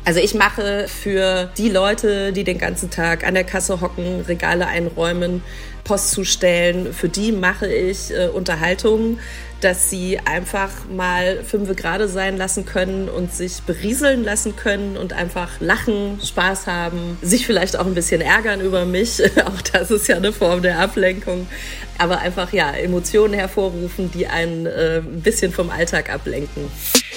Also ich mache für die Leute, die den ganzen Tag an der Kasse hocken, Regale einräumen, Post zustellen, für die mache ich Unterhaltungen, dass sie einfach mal 5 Grade sein lassen können und sich berieseln lassen können und einfach lachen, Spaß haben, sich vielleicht auch ein bisschen ärgern über mich. Auch das ist ja eine Form der Ablenkung. Aber einfach Emotionen hervorrufen, die einen ein bisschen vom Alltag ablenken.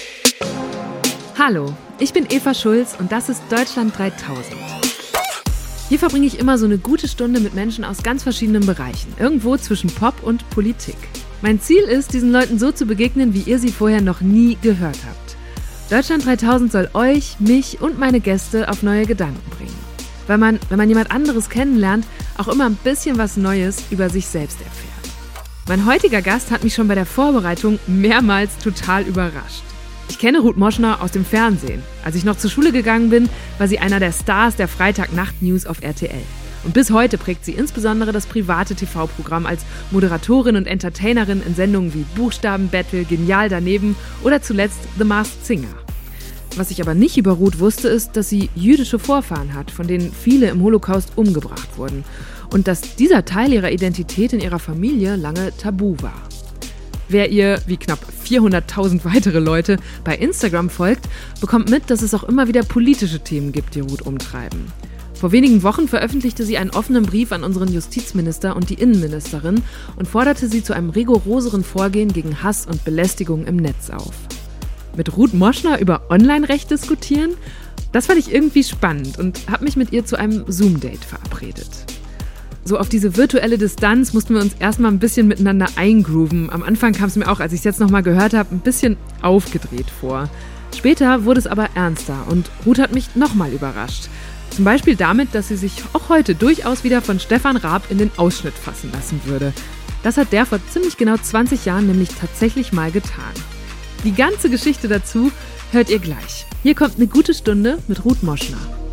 Hallo, ich bin Eva Schulz und das ist Deutschland 3000. Hier verbringe ich immer so eine gute Stunde mit Menschen aus ganz verschiedenen Bereichen, irgendwo zwischen Pop und Politik. Mein Ziel ist, diesen Leuten so zu begegnen, wie ihr sie vorher noch nie gehört habt. Deutschland 3000 soll euch, mich und meine Gäste auf neue Gedanken bringen. Weil man, wenn man jemand anderes kennenlernt, auch immer ein bisschen was Neues über sich selbst erfährt. Mein heutiger Gast hat mich schon bei der Vorbereitung mehrmals total überrascht. Ich kenne Ruth Moschner aus dem Fernsehen. Als ich noch zur Schule gegangen bin, war sie einer der Stars der Freitagnacht-News auf RTL. Und bis heute prägt sie insbesondere das private TV-Programm als Moderatorin und Entertainerin in Sendungen wie Buchstabenbattle, Genial daneben oder zuletzt The Masked Singer. Was ich aber nicht über Ruth wusste, ist, dass sie jüdische Vorfahren hat, von denen viele im Holocaust umgebracht wurden. Und dass dieser Teil ihrer Identität in ihrer Familie lange tabu war. Wer ihr, wie knapp 400.000 weitere Leute, bei Instagram folgt, bekommt mit, dass es auch immer wieder politische Themen gibt, die Ruth umtreiben. Vor wenigen Wochen veröffentlichte sie einen offenen Brief an unseren Justizminister und die Innenministerin und forderte sie zu einem rigoroseren Vorgehen gegen Hass und Belästigung im Netz auf. Mit Ruth Moschner über Online-Recht diskutieren? Das fand ich irgendwie spannend und habe mich mit ihr zu einem Zoom-Date verabredet. So auf diese virtuelle Distanz mussten wir uns erstmal ein bisschen miteinander eingrooven. Am Anfang kam es mir auch, als ich es jetzt nochmal gehört habe, ein bisschen aufgedreht vor. Später wurde es aber ernster und Ruth hat mich nochmal überrascht. Zum Beispiel damit, dass sie sich auch heute durchaus wieder von Stefan Raab in den Ausschnitt fassen lassen würde. Das hat der vor ziemlich genau 20 Jahren nämlich tatsächlich mal getan. Die ganze Geschichte dazu hört ihr gleich. Hier kommt eine gute Stunde mit Ruth Moschner.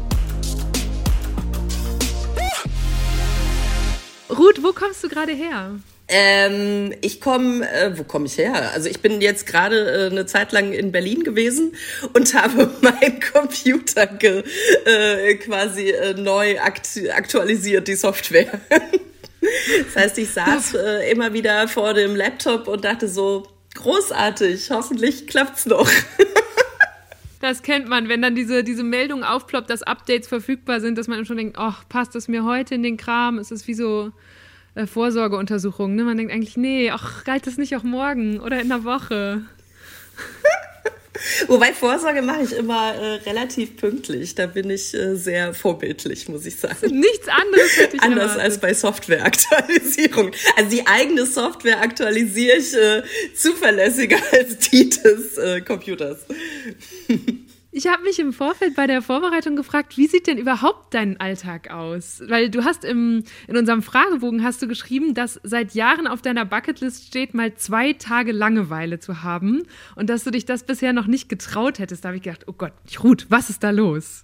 Ruth, wo kommst du gerade her? Wo komme ich her? Also ich bin jetzt gerade eine Zeit lang in Berlin gewesen und habe meinen Computer quasi neu aktualisiert, die Software. Das heißt, ich saß immer wieder vor dem Laptop und dachte so, großartig, hoffentlich klappt's noch. Das kennt man, wenn dann diese Meldung aufploppt, dass Updates verfügbar sind, dass man schon denkt, ach, passt das mir heute in den Kram? Es ist wie so Vorsorgeuntersuchungen. Ne? Man denkt eigentlich, nee, ach, galt das nicht auch morgen oder in der Woche? Wobei Vorsorge mache ich immer relativ pünktlich. Da bin ich sehr vorbildlich, muss ich sagen. Nichts anderes hätte ich anders erwartet. als bei Softwareaktualisierung. Also die eigene Software aktualisiere ich zuverlässiger als die des Computers. Ich habe mich im Vorfeld bei der Vorbereitung gefragt, wie sieht denn überhaupt dein Alltag aus? Weil du hast in unserem Fragebogen hast du geschrieben, dass seit Jahren auf deiner Bucketlist steht, mal 2 Tage Langeweile zu haben und dass du dich das bisher noch nicht getraut hättest. Da habe ich gedacht, oh Gott, Ruth, was ist da los?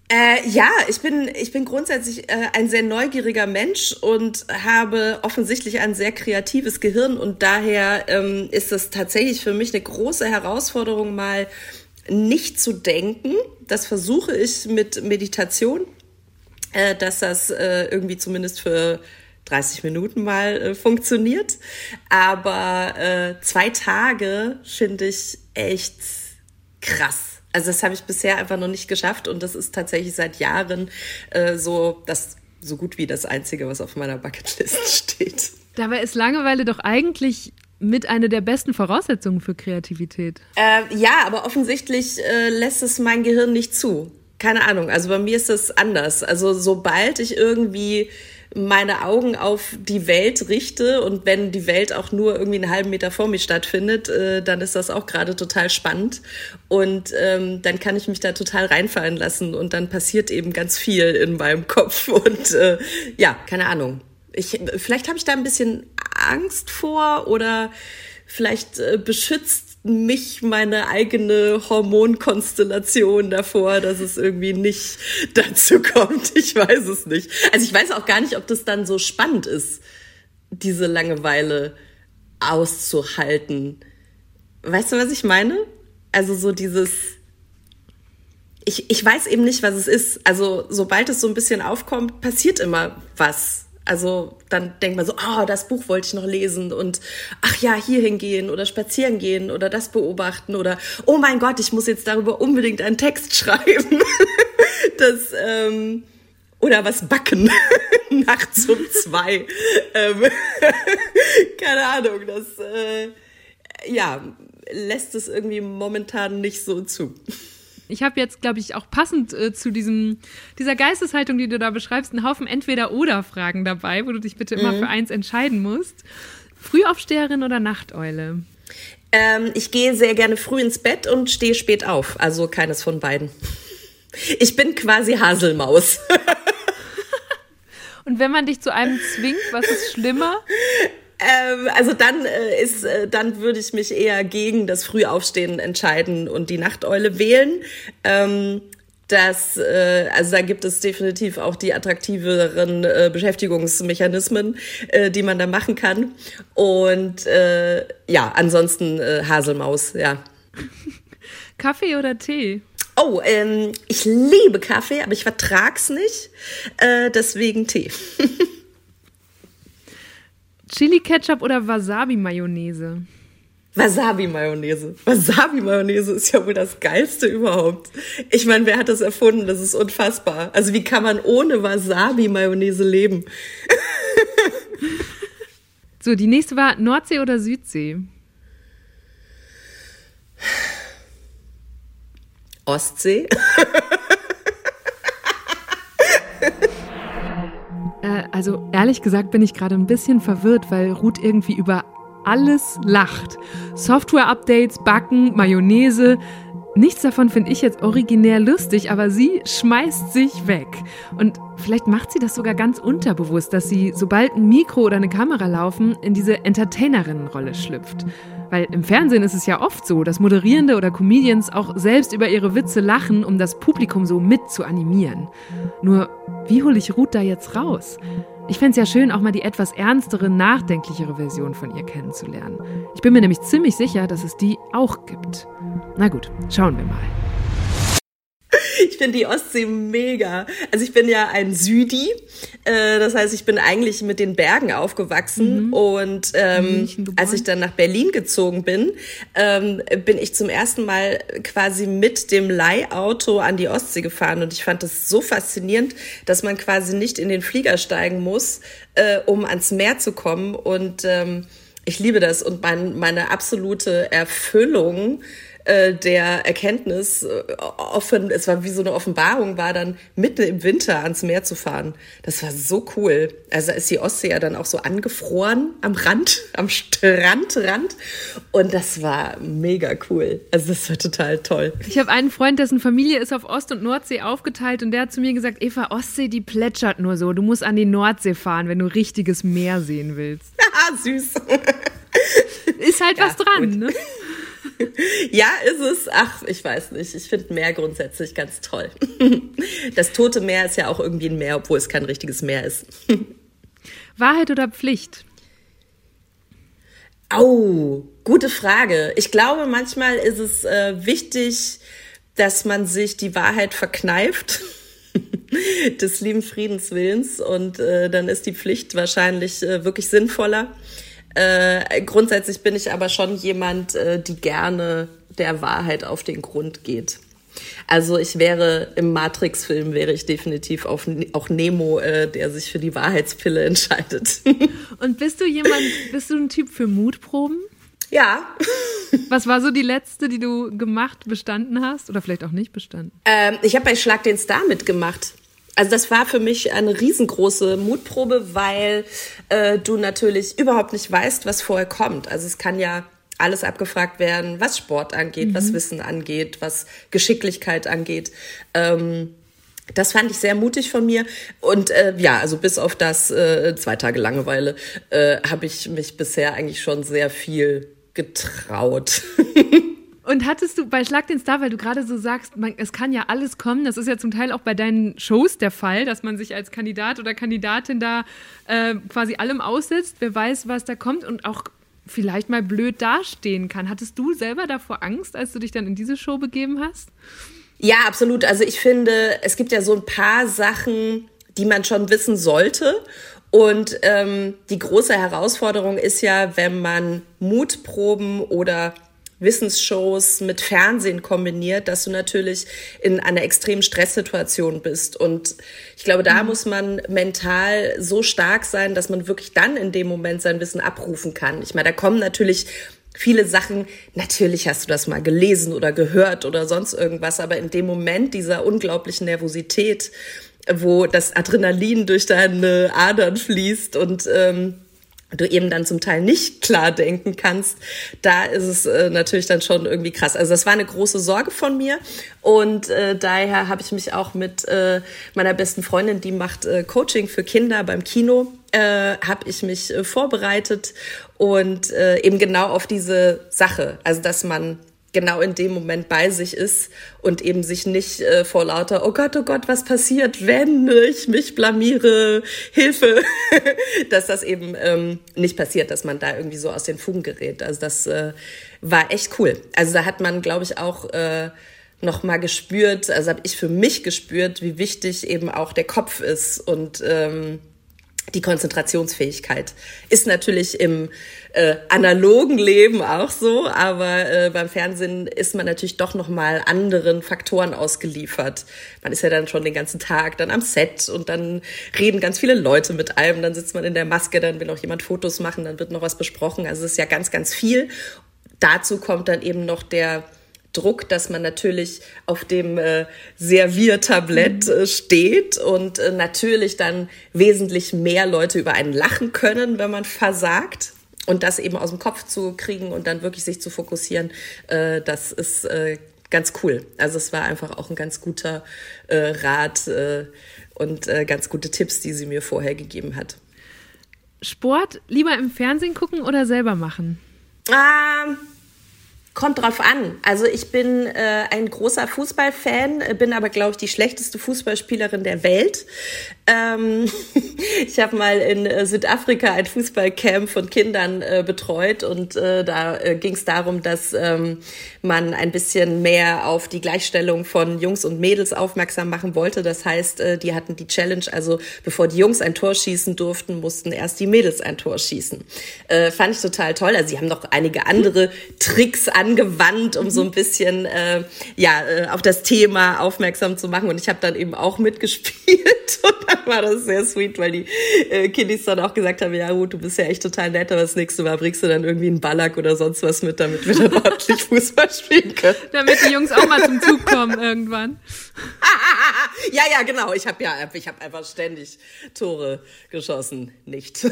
Ich bin grundsätzlich ein sehr neugieriger Mensch und habe offensichtlich ein sehr kreatives Gehirn und daher ist es tatsächlich für mich eine große Herausforderung, mal nicht zu denken. Das versuche ich mit Meditation, dass das irgendwie zumindest für 30 Minuten mal funktioniert. Aber 2 Tage finde ich echt krass. Also das habe ich bisher einfach noch nicht geschafft und das ist tatsächlich seit Jahren so gut wie das Einzige, was auf meiner Bucketlist steht. Dabei ist Langeweile doch eigentlich mit einer der besten Voraussetzungen für Kreativität. Ja, aber offensichtlich lässt es mein Gehirn nicht zu. Keine Ahnung, also bei mir ist das anders. Also sobald ich irgendwie meine Augen auf die Welt richte und wenn die Welt auch nur irgendwie einen halben Meter vor mir stattfindet, dann ist das auch gerade total spannend und dann kann ich mich da total reinfallen lassen und dann passiert eben ganz viel in meinem Kopf und keine Ahnung. Vielleicht habe ich da ein bisschen Angst vor oder vielleicht beschützt mich meine eigene Hormonkonstellation davor, dass es irgendwie nicht dazu kommt. Ich weiß es nicht. Also ich weiß auch gar nicht, ob das dann so spannend ist, diese Langeweile auszuhalten. Weißt du, was ich meine? Also so dieses ich weiß eben nicht, was es ist. Also sobald es so ein bisschen aufkommt, passiert immer was. Also dann denkt man so, das Buch wollte ich noch lesen und ach ja, hier hingehen oder spazieren gehen oder das beobachten oder oh mein Gott, ich muss jetzt darüber unbedingt einen Text schreiben. Oder was backen nachts um 2. Keine Ahnung, das lässt es irgendwie momentan nicht so zu. Ich habe jetzt, glaube ich, auch passend zu dieser Geisteshaltung, die du da beschreibst, einen Haufen Entweder-oder-Fragen dabei, wo du dich bitte immer für eins entscheiden musst. Frühaufsteherin oder Nachteule? Ich gehe sehr gerne früh ins Bett und stehe spät auf. Also keines von beiden. Ich bin quasi Haselmaus. Und wenn man dich zu einem zwingt, was ist schlimmer? Also dann würde ich mich eher gegen das Frühaufstehen entscheiden und die Nachteule wählen. Also da gibt es definitiv auch die attraktiveren Beschäftigungsmechanismen, die man da machen kann. Und ansonsten Haselmaus, ja. Kaffee oder Tee? Oh, ich liebe Kaffee, aber ich vertrag's nicht. Deswegen Tee. Chili-Ketchup oder Wasabi-Mayonnaise? Wasabi-Mayonnaise. Wasabi-Mayonnaise ist ja wohl das Geilste überhaupt. Ich meine, wer hat das erfunden? Das ist unfassbar. Also wie kann man ohne Wasabi-Mayonnaise leben? So, die nächste war Nordsee oder Südsee? Ostsee. Also ehrlich gesagt bin ich gerade ein bisschen verwirrt, weil Ruth irgendwie über alles lacht. Software-Updates, Backen, Mayonnaise. Nichts davon finde ich jetzt originär lustig, aber sie schmeißt sich weg. Und vielleicht macht sie das sogar ganz unterbewusst, dass sie, sobald ein Mikro oder eine Kamera laufen, in diese Entertainerinnenrolle schlüpft. Weil im Fernsehen ist es ja oft so, dass Moderierende oder Comedians auch selbst über ihre Witze lachen, um das Publikum so mit zu animieren. Nur, wie hole ich Ruth da jetzt raus? Ich fände es ja schön, auch mal die etwas ernstere, nachdenklichere Version von ihr kennenzulernen. Ich bin mir nämlich ziemlich sicher, dass es die auch gibt. Na gut, schauen wir mal. Ich finde die Ostsee mega. Also ich bin ja ein Südi, das heißt, ich bin eigentlich mit den Bergen aufgewachsen und als ich dann nach Berlin gezogen bin, bin ich zum ersten Mal quasi mit dem Leihauto an die Ostsee gefahren und ich fand das so faszinierend, dass man quasi nicht in den Flieger steigen muss, um ans Meer zu kommen und ich liebe das und meine absolute Erfüllung der Erkenntnis, es war wie so eine Offenbarung, war dann mitten im Winter ans Meer zu fahren. Das war so cool. Also da ist die Ostsee ja dann auch so angefroren am Strandrand. Und das war mega cool. Also das war total toll. Ich habe einen Freund, dessen Familie ist auf Ost- und Nordsee aufgeteilt und der hat zu mir gesagt, Eva, Ostsee, die plätschert nur so. Du musst an die Nordsee fahren, wenn du richtiges Meer sehen willst. Ah, süß. Ist halt was dran, gut. Ne? Ja, ist es. Ach, ich weiß nicht. Ich finde Meer grundsätzlich ganz toll. Das Tote Meer ist ja auch irgendwie ein Meer, obwohl es kein richtiges Meer ist. Wahrheit oder Pflicht? Oh, gute Frage. Ich glaube, manchmal ist es wichtig, dass man sich die Wahrheit verkneift. Des lieben Friedenswillens. Und dann ist die Pflicht wahrscheinlich wirklich sinnvoller. Grundsätzlich bin ich aber schon jemand, die gerne der Wahrheit auf den Grund geht. Also im Matrix-Film wäre ich definitiv auch Nemo, der sich für die Wahrheitspille entscheidet. Und bist du ein Typ für Mutproben? Ja. Was war so die letzte, die du bestanden hast? Oder vielleicht auch nicht bestanden? Ich habe bei Schlag den Star mitgemacht. Also das war für mich eine riesengroße Mutprobe, weil du natürlich überhaupt nicht weißt, was vorher kommt. Also es kann ja alles abgefragt werden, was Sport angeht, was Wissen angeht, was Geschicklichkeit angeht. Das fand ich sehr mutig von mir. Und also bis auf das 2 Tage Langeweile habe ich mich bisher eigentlich schon sehr viel getraut. Und hattest du bei Schlag den Star, weil du gerade so sagst, es kann ja alles kommen, das ist ja zum Teil auch bei deinen Shows der Fall, dass man sich als Kandidat oder Kandidatin da quasi allem aussetzt, wer weiß, was da kommt und auch vielleicht mal blöd dastehen kann. Hattest du selber davor Angst, als du dich dann in diese Show begeben hast? Ja, absolut. Also ich finde, es gibt ja so ein paar Sachen, die man schon wissen sollte. Und die große Herausforderung ist ja, wenn man Mutproben oder Wissensshows mit Fernsehen kombiniert, dass du natürlich in einer extremen Stresssituation bist. Und ich glaube, da muss man mental so stark sein, dass man wirklich dann in dem Moment sein Wissen abrufen kann. Ich meine, da kommen natürlich viele Sachen, natürlich hast du das mal gelesen oder gehört oder sonst irgendwas, aber in dem Moment dieser unglaublichen Nervosität, wo das Adrenalin durch deine Adern fließt und du eben dann zum Teil nicht klar denken kannst, da ist es natürlich dann schon irgendwie krass. Also das war eine große Sorge von mir und daher habe ich mich auch mit meiner besten Freundin, die macht Coaching für Kinder beim Kino, habe ich mich vorbereitet und eben genau auf diese Sache, also dass man genau in dem Moment bei sich ist und eben sich nicht vor lauter, oh Gott, was passiert, wenn ich mich blamiere, Hilfe, dass das eben nicht passiert, dass man da irgendwie so aus den Fugen gerät. Also das war echt cool. Also da hat man, glaube ich, auch noch mal gespürt, also habe ich für mich gespürt, wie wichtig eben auch der Kopf ist und die Konzentrationsfähigkeit ist natürlich im analogen Leben auch so, aber beim Fernsehen ist man natürlich doch noch mal anderen Faktoren ausgeliefert. Man ist ja dann schon den ganzen Tag dann am Set und dann reden ganz viele Leute mit einem, dann sitzt man in der Maske, dann will auch jemand Fotos machen, dann wird noch was besprochen. Also es ist ja ganz, ganz viel. Dazu kommt dann eben noch der Druck, dass man natürlich auf dem Serviertablett steht und natürlich dann wesentlich mehr Leute über einen lachen können, wenn man versagt. Und das eben aus dem Kopf zu kriegen und dann wirklich sich zu fokussieren, das ist ganz cool. Also es war einfach auch ein ganz guter Rat und ganz gute Tipps, die sie mir vorher gegeben hat. Sport lieber im Fernsehen gucken oder selber machen? Kommt drauf an. Also ich bin ein großer Fußballfan, bin aber, glaube ich, die schlechteste Fußballspielerin der Welt. Ich habe mal in Südafrika ein Fußballcamp von Kindern betreut und da ging es darum, dass man ein bisschen mehr auf die Gleichstellung von Jungs und Mädels aufmerksam machen wollte. Das heißt, die hatten die Challenge, also bevor die Jungs ein Tor schießen durften, mussten erst die Mädels ein Tor schießen. Fand ich total toll. Also sie haben noch einige andere Tricks angewandt, um so ein bisschen auf das Thema aufmerksam zu machen. Und ich habe dann eben auch mitgespielt und dann war das sehr sweet, weil die Kiddies dann auch gesagt haben, ja gut, du bist ja echt total nett, aber das nächste Mal bringst du dann irgendwie einen Ballack oder sonst was mit, damit wir dann ordentlich Fußball spielen können. Damit die Jungs auch mal zum Zug kommen irgendwann. Ja, genau. Ich habe einfach ständig Tore geschossen. Nicht.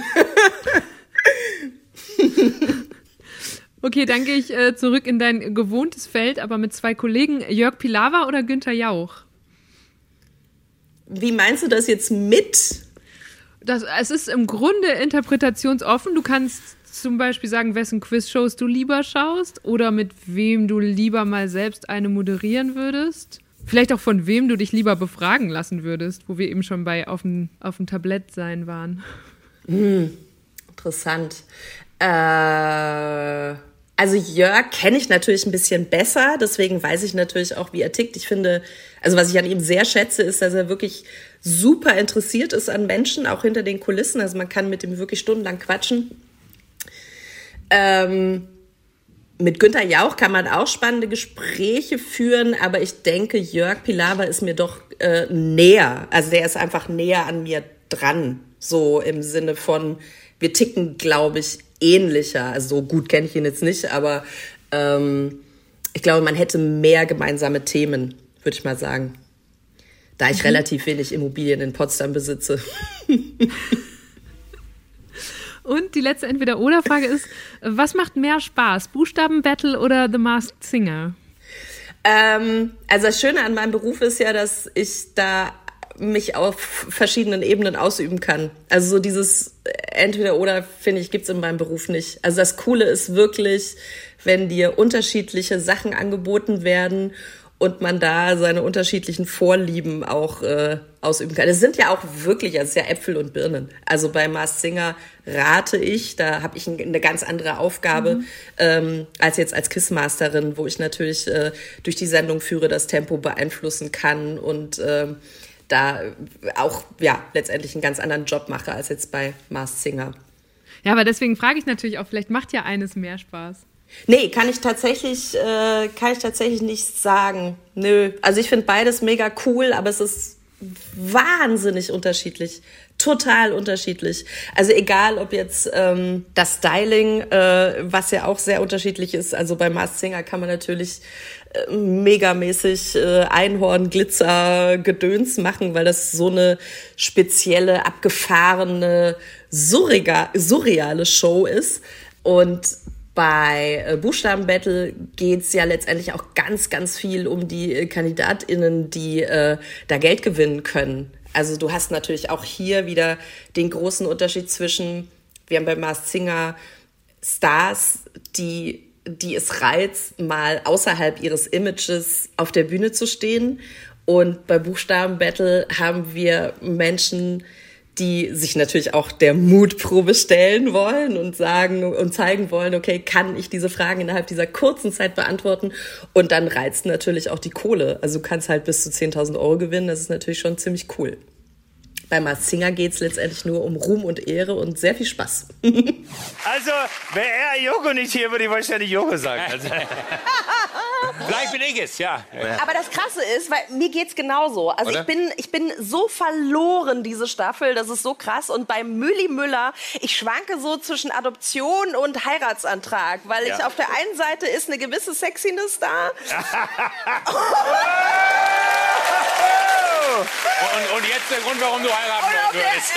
Okay, dann gehe ich zurück in dein gewohntes Feld, aber mit 2 Kollegen. Jörg Pilawa oder Günther Jauch? Wie meinst du das jetzt mit? Es ist im Grunde interpretationsoffen. Du kannst zum Beispiel sagen, wessen Quizshows du lieber schaust oder mit wem du lieber mal selbst eine moderieren würdest. Vielleicht auch von wem du dich lieber befragen lassen würdest, wo wir eben schon bei auf dem Tablett sein waren. Interessant. Also Jörg kenne ich natürlich ein bisschen besser, deswegen weiß ich natürlich auch, wie er tickt. Ich finde, also was ich an ihm sehr schätze, ist, dass er wirklich super interessiert ist an Menschen, auch hinter den Kulissen. Also man kann mit ihm wirklich stundenlang quatschen. Mit Günther Jauch kann man auch spannende Gespräche führen, aber ich denke, Jörg Pilawa ist mir doch näher. Also der ist einfach näher an mir dran, so im Sinne von, wir ticken, glaube ich, ähnlicher. Also so gut kenne ich ihn jetzt nicht, aber ich glaube, man hätte mehr gemeinsame Themen, würde ich mal sagen. Da ich relativ wenig Immobilien in Potsdam besitze. Und die letzte Entweder-Oder-Frage ist, was macht mehr Spaß, Buchstabenbattle oder The Masked Singer? Also das Schöne an meinem Beruf ist ja, dass ich da mich auf verschiedenen Ebenen ausüben kann. Also so dieses Entweder-Oder, finde ich, gibt's in meinem Beruf nicht. Also das Coole ist wirklich, wenn dir unterschiedliche Sachen angeboten werden und man da seine unterschiedlichen Vorlieben auch ausüben kann. Es sind ja auch wirklich, es ist ja Äpfel und Birnen. Also bei Masked Singer rate ich, da habe ich eine ganz andere Aufgabe als jetzt als Quizmasterin, wo ich natürlich durch die Sendung führe, das Tempo beeinflussen kann und da auch letztendlich einen ganz anderen Job mache als jetzt bei Masked Singer. Ja, aber deswegen frage ich natürlich auch, vielleicht macht ja eines mehr Spaß. Nee, kann ich tatsächlich nicht sagen. Nö, also ich finde beides mega cool, aber es ist wahnsinnig unterschiedlich. Total unterschiedlich. Also egal, ob jetzt das Styling, was ja auch sehr unterschiedlich ist. Also bei Masked Singer kann man natürlich megamäßig Einhorn, Glitzer, Gedöns machen, weil das so eine spezielle, abgefahrene, surreale Show ist. Und bei Buchstabenbattle geht's ja letztendlich auch ganz, ganz viel um die KandidatInnen, die da Geld gewinnen können. Also du hast natürlich auch hier wieder den großen Unterschied zwischen, wir haben bei Masked Singer Stars, die es reizt, mal außerhalb ihres Images auf der Bühne zu stehen. Und bei Buchstabenbattle haben wir Menschen, die sich natürlich auch der Mutprobe stellen wollen und sagen und zeigen wollen, okay, kann ich diese Fragen innerhalb dieser kurzen Zeit beantworten? Und dann reizt natürlich auch die Kohle. Also du kannst halt bis zu 10.000 Euro gewinnen. Das ist natürlich schon ziemlich cool. Bei Masked Singer geht es letztendlich nur um Ruhm und Ehre und sehr viel Spaß. Also, wäre er Joko nicht hier, würde ich wahrscheinlich Joko sagen. Also. Vielleicht bin ich es, ja. Aber das Krasse ist, weil mir geht's genauso. Also ich bin so verloren, diese Staffel, das ist so krass. Und bei Mülli Müller, ich schwanke so zwischen Adoption und Heiratsantrag, weil ich auf der einen Seite ist eine gewisse Sexiness da. Und jetzt der Grund, warum du heiraten würdest.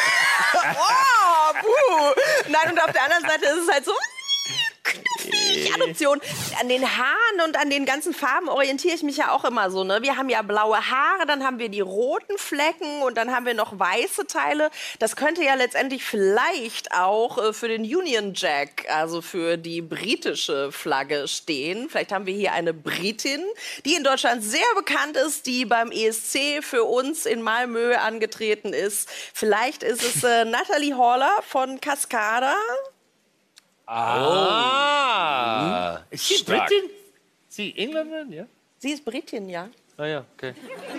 Nein, und auf der anderen Seite ist es halt so knuffig, Adoption. An den Haaren und an den ganzen Farben orientiere ich mich ja auch immer so. Ne? Wir haben ja blaue Haare, dann haben wir die roten Flecken und dann haben wir noch weiße Teile. Das könnte ja letztendlich vielleicht auch für den Union Jack, also für die britische Flagge stehen. Vielleicht haben wir hier eine Britin, die in Deutschland sehr bekannt ist, die beim ESC für uns in Malmö angetreten ist. Vielleicht ist es Natalie Haller von Cascada. Ist sie Britin? Sie Engländerin, ja? Sie ist Britin, ja. Ah ja, okay.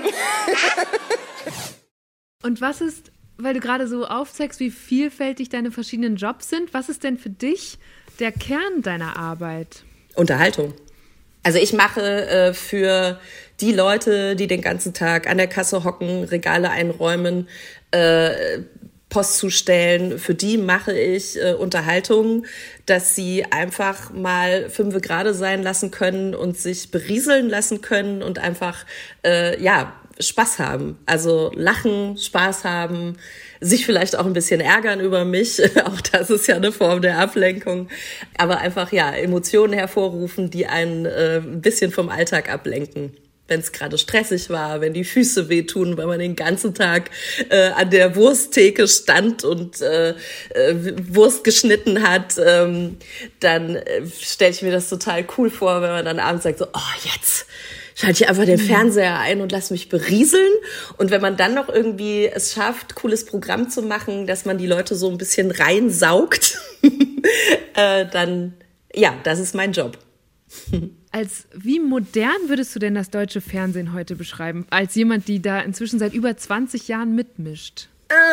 Und was ist, weil du gerade so aufzeigst, wie vielfältig deine verschiedenen Jobs sind, was ist denn für dich der Kern deiner Arbeit? Unterhaltung. Also ich mache für die Leute, die den ganzen Tag an der Kasse hocken, Regale einräumen, Post zustellen, für die mache ich Unterhaltung, dass sie einfach mal 5 Grade sein lassen können und sich berieseln lassen können und einfach Spaß haben. Also lachen, Spaß haben, sich vielleicht auch ein bisschen ärgern über mich. Auch das ist ja eine Form der Ablenkung. Aber einfach Emotionen hervorrufen, die einen ein bisschen vom Alltag ablenken. Wenn es gerade stressig war, wenn die Füße wehtun, weil man den ganzen Tag an der Wursttheke stand und Wurst geschnitten hat, dann stelle ich mir das total cool vor, wenn man dann abends sagt so, jetzt schalte ich einfach den Fernseher ein und lass mich berieseln. Und wenn man dann noch irgendwie es schafft, cooles Programm zu machen, dass man die Leute so ein bisschen reinsaugt, dann, das ist mein Job. Als wie modern würdest du denn das deutsche Fernsehen heute beschreiben? Als jemand, die da inzwischen seit über 20 Jahren mitmischt.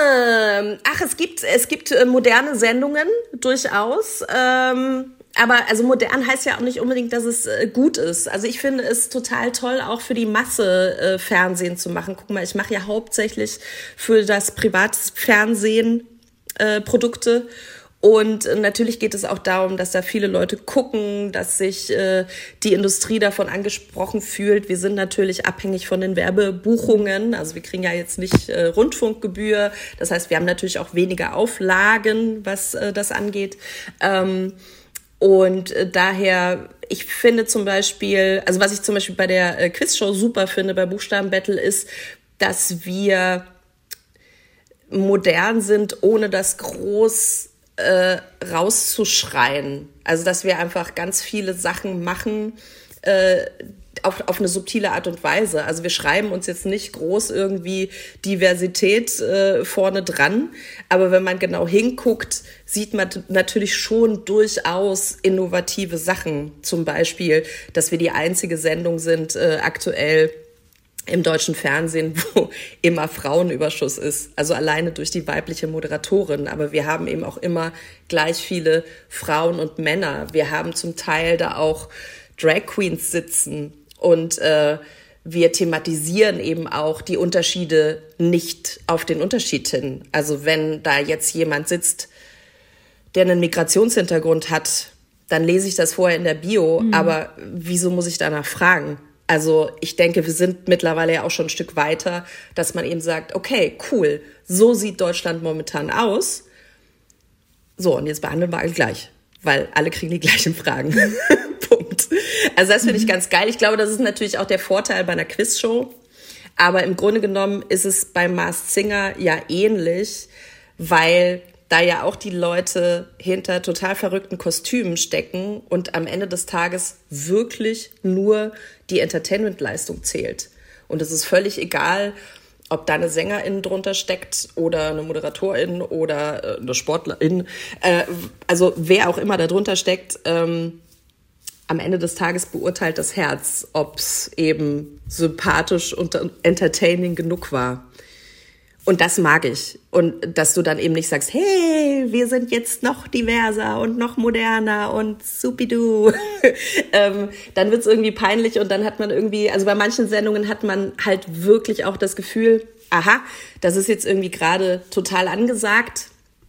Es gibt moderne Sendungen, durchaus. Aber also modern heißt ja auch nicht unbedingt, dass es gut ist. Also ich finde es total toll, auch für die Masse Fernsehen zu machen. Guck mal, ich mache ja hauptsächlich für das Privatfernsehen Produkte. Und natürlich geht es auch darum, dass da viele Leute gucken, dass sich die Industrie davon angesprochen fühlt. Wir sind natürlich abhängig von den Werbebuchungen. Also wir kriegen ja jetzt nicht Rundfunkgebühr. Das heißt, wir haben natürlich auch weniger Auflagen, was das angeht. Und daher, ich finde zum Beispiel, also was ich zum Beispiel bei der Quizshow super finde, bei Buchstabenbattle, ist, dass wir modern sind, ohne das groß rauszuschreien. Also dass wir einfach ganz viele Sachen machen, auf eine subtile Art und Weise. Also wir schreiben uns jetzt nicht groß irgendwie Diversität vorne dran, aber wenn man genau hinguckt, sieht man natürlich schon durchaus innovative Sachen. Zum Beispiel, dass wir die einzige Sendung sind aktuell im deutschen Fernsehen, wo immer Frauenüberschuss ist. Also alleine durch die weibliche Moderatorin. Aber wir haben eben auch immer gleich viele Frauen und Männer. Wir haben zum Teil da auch Drag Queens sitzen. Und wir thematisieren eben auch die Unterschiede nicht auf den Unterschied hin. Also wenn da jetzt jemand sitzt, der einen Migrationshintergrund hat, dann lese ich das vorher in der Bio. Aber wieso muss ich danach fragen? Also ich denke, wir sind mittlerweile ja auch schon ein Stück weiter, dass man eben sagt, okay, cool, so sieht Deutschland momentan aus. So, und jetzt behandeln wir alle gleich, weil alle kriegen die gleichen Fragen. Punkt. Also das finde ich ganz geil. Ich glaube, das ist natürlich auch der Vorteil bei einer Quizshow. Aber im Grunde genommen ist es bei Masked Singer ja ähnlich, weil da ja auch die Leute hinter total verrückten Kostümen stecken und am Ende des Tages wirklich nur die Entertainment-Leistung zählt. Und es ist völlig egal, ob da eine Sängerin drunter steckt oder eine Moderatorin oder eine Sportlerin. Also wer auch immer da drunter steckt, am Ende des Tages beurteilt das Herz, ob es eben sympathisch und entertaining genug war. Und das mag ich. Und dass du dann eben nicht sagst, hey, wir sind jetzt noch diverser und noch moderner und supidu. Dann wird's irgendwie peinlich und dann hat man irgendwie, also bei manchen Sendungen hat man halt wirklich auch das Gefühl, aha, das ist jetzt irgendwie gerade total angesagt.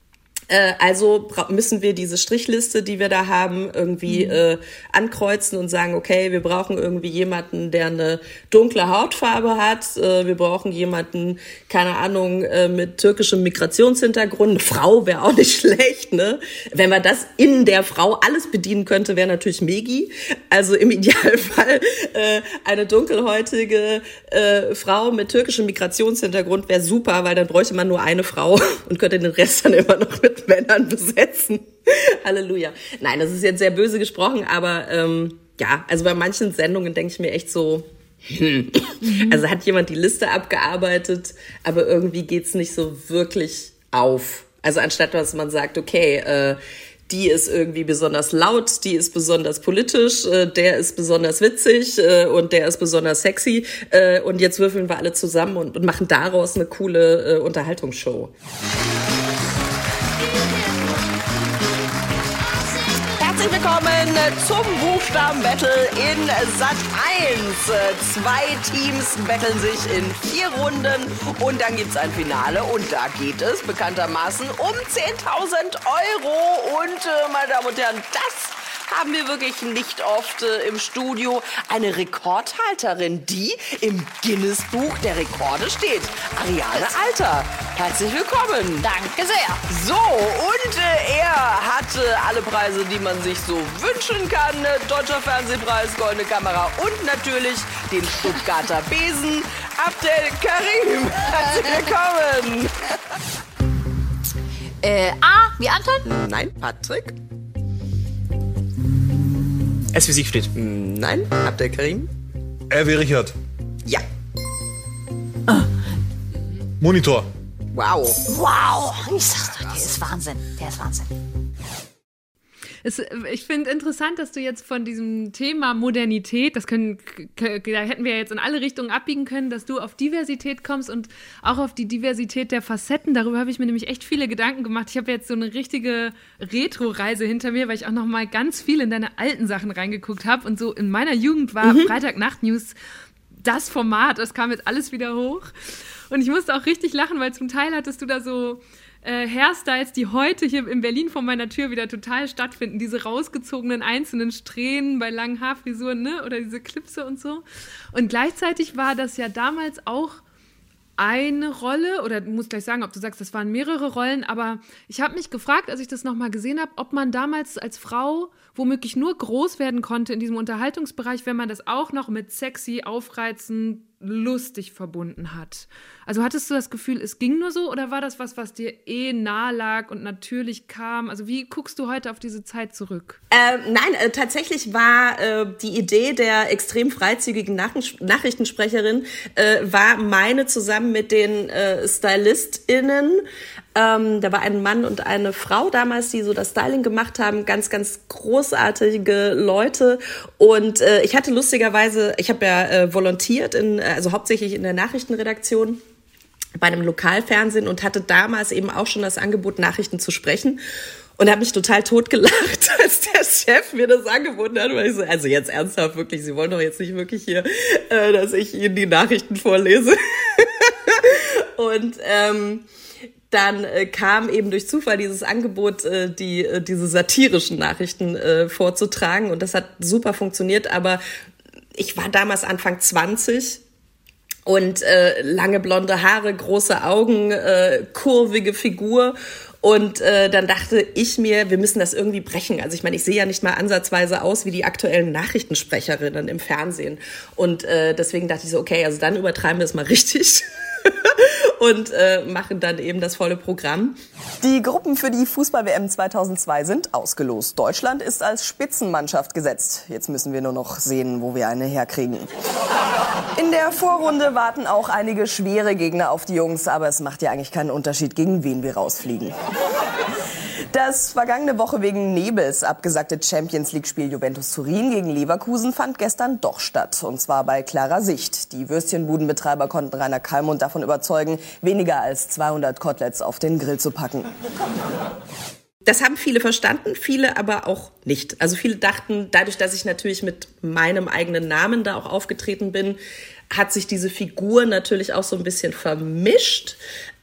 Also müssen wir diese Strichliste, die wir da haben, irgendwie ankreuzen und sagen, okay, wir brauchen irgendwie jemanden, der eine dunkle Hautfarbe hat. Wir brauchen jemanden, keine Ahnung, mit türkischem Migrationshintergrund. Eine Frau wäre auch nicht schlecht, ne? Wenn man das in der Frau alles bedienen könnte, wäre natürlich Megi. Also im Idealfall eine dunkelhäutige Frau mit türkischem Migrationshintergrund wäre super, weil dann bräuchte man nur eine Frau und könnte den Rest dann immer noch mit Männern besetzen. Halleluja. Nein, das ist jetzt sehr böse gesprochen, aber ja, also bei manchen Sendungen denke ich mir echt so, also hat jemand die Liste abgearbeitet, aber irgendwie geht's nicht so wirklich auf. Also anstatt dass man sagt, okay, die ist irgendwie besonders laut, die ist besonders politisch, der ist besonders witzig und der ist besonders sexy und jetzt würfeln wir alle zusammen und machen daraus eine coole Unterhaltungsshow. Herzlich willkommen zum Buchstaben-Battle in Sat 1. 2 Teams battlen sich in 4 Runden und dann gibt's ein Finale und da geht es bekanntermaßen um 10.000 Euro. Und meine Damen und Herren, das haben wir wirklich nicht oft im Studio. Eine Rekordhalterin, die im Guinness-Buch der Rekorde steht. Ariane Alter, herzlich willkommen. Danke sehr. So, und er hatte alle Preise, die man sich so wünschen kann. Deutscher Fernsehpreis, Goldene Kamera und natürlich den Stuttgarter Besen. Abdel Karim, herzlich willkommen. A wie Anton? Nein, Patrick. S wie Siegfried. Nein, Abdel Karim. R wie Richard. Ja. Monitor. Wow. Wow, ich sag's doch, der ist Wahnsinn. Der ist Wahnsinn. Ich finde interessant, dass du jetzt von diesem Thema Modernität, da hätten wir jetzt in alle Richtungen abbiegen können, dass du auf Diversität kommst und auch auf die Diversität der Facetten. Darüber habe ich mir nämlich echt viele Gedanken gemacht. Ich habe jetzt so eine richtige Retro-Reise hinter mir, weil ich auch noch mal ganz viel in deine alten Sachen reingeguckt habe. Und so in meiner Jugend war Freitagnacht-News das Format. Das kam jetzt alles wieder hoch. Und ich musste auch richtig lachen, weil zum Teil hattest du da so Hairstyles, die heute hier in Berlin vor meiner Tür wieder total stattfinden. Diese rausgezogenen einzelnen Strähnen bei langen Haarfrisuren, ne? Oder diese Klipse und so. Und gleichzeitig war das ja damals auch eine Rolle, oder du musst gleich sagen, ob du sagst, das waren mehrere Rollen, aber ich habe mich gefragt, als ich das nochmal gesehen habe, ob man damals als Frau womöglich nur groß werden konnte in diesem Unterhaltungsbereich, wenn man das auch noch mit sexy, aufreizend, lustig verbunden hat. Also hattest du das Gefühl, es ging nur so oder war das was dir nahe lag und natürlich kam? Also wie guckst du heute auf diese Zeit zurück? Nein, tatsächlich war die Idee der extrem freizügigen Nachrichtensprecherin war meine zusammen mit den StylistInnen. Da war ein Mann und eine Frau damals, die so das Styling gemacht haben. Ganz, ganz großartige Leute. Und ich hatte lustigerweise, ich habe ja volontiert, also hauptsächlich in der Nachrichtenredaktion bei einem Lokalfernsehen und hatte damals eben auch schon das Angebot, Nachrichten zu sprechen. Und habe mich total totgelacht, als der Chef mir das angeboten hat. Weil ich so, also jetzt ernsthaft, wirklich, Sie wollen doch jetzt nicht wirklich hier, dass ich Ihnen die Nachrichten vorlese. Und dann kam eben durch Zufall dieses Angebot, diese satirischen Nachrichten vorzutragen. Und das hat super funktioniert. Aber ich war damals Anfang 20 und lange blonde Haare, große Augen, kurvige Figur. Und dann dachte ich mir, wir müssen das irgendwie brechen. Also ich meine, ich sehe ja nicht mal ansatzweise aus wie die aktuellen Nachrichtensprecherinnen im Fernsehen. Und deswegen dachte ich so, okay, also dann übertreiben wir es mal richtig. Und machen dann eben das volle Programm. Die Gruppen für die Fußball-WM 2002 sind ausgelost. Deutschland ist als Spitzenmannschaft gesetzt. Jetzt müssen wir nur noch sehen, wo wir eine herkriegen. In der Vorrunde warten auch einige schwere Gegner auf die Jungs, aber es macht ja eigentlich keinen Unterschied, gegen wen wir rausfliegen. Das vergangene Woche wegen Nebels abgesagte Champions-League-Spiel Juventus Turin gegen Leverkusen fand gestern doch statt. Und zwar bei klarer Sicht. Die Würstchenbudenbetreiber konnten Rainer Kallmund davon überzeugen, weniger als 200 Koteletts auf den Grill zu packen. Das haben viele verstanden, viele aber auch nicht. Also viele dachten, dadurch, dass ich natürlich mit meinem eigenen Namen da auch aufgetreten bin, hat sich diese Figur natürlich auch so ein bisschen vermischt.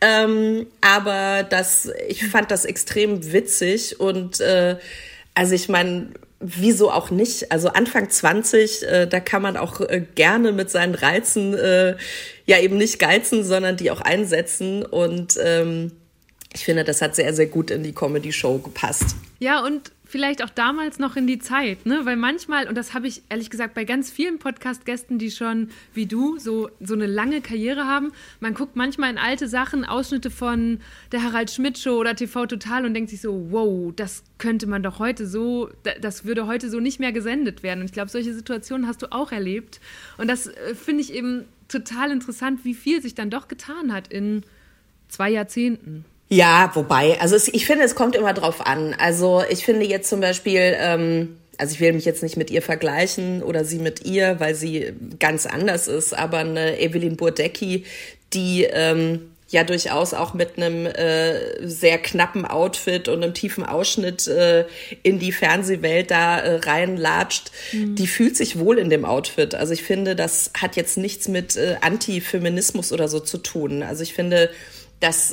Aber ich fand das extrem witzig und also ich meine, wieso auch nicht? Also Anfang 20, da kann man auch gerne mit seinen Reizen ja eben nicht geizen, sondern die auch einsetzen und ich finde, das hat sehr, sehr gut in die Comedy-Show gepasst. Ja, und vielleicht auch damals noch in die Zeit, ne? Weil manchmal, und das habe ich ehrlich gesagt bei ganz vielen Podcast-Gästen, die schon wie du so eine lange Karriere haben, man guckt manchmal in alte Sachen, Ausschnitte von der Harald-Schmidt-Show oder TV Total und denkt sich so, wow, das könnte man doch heute so, das würde heute so nicht mehr gesendet werden. Und ich glaube, solche Situationen hast du auch erlebt. Und das finde ich eben total interessant, wie viel sich dann doch getan hat in 2 Jahrzehnten. Ja, wobei, also ich finde, es kommt immer drauf an. Also ich finde jetzt zum Beispiel, also ich will mich jetzt nicht mit ihr vergleichen oder sie mit ihr, weil sie ganz anders ist, aber eine Evelyn Burdecki, die ja durchaus auch mit einem sehr knappen Outfit und einem tiefen Ausschnitt in die Fernsehwelt da reinlatscht, die fühlt sich wohl in dem Outfit. Also ich finde, das hat jetzt nichts mit Antifeminismus oder so zu tun. Also ich finde, dass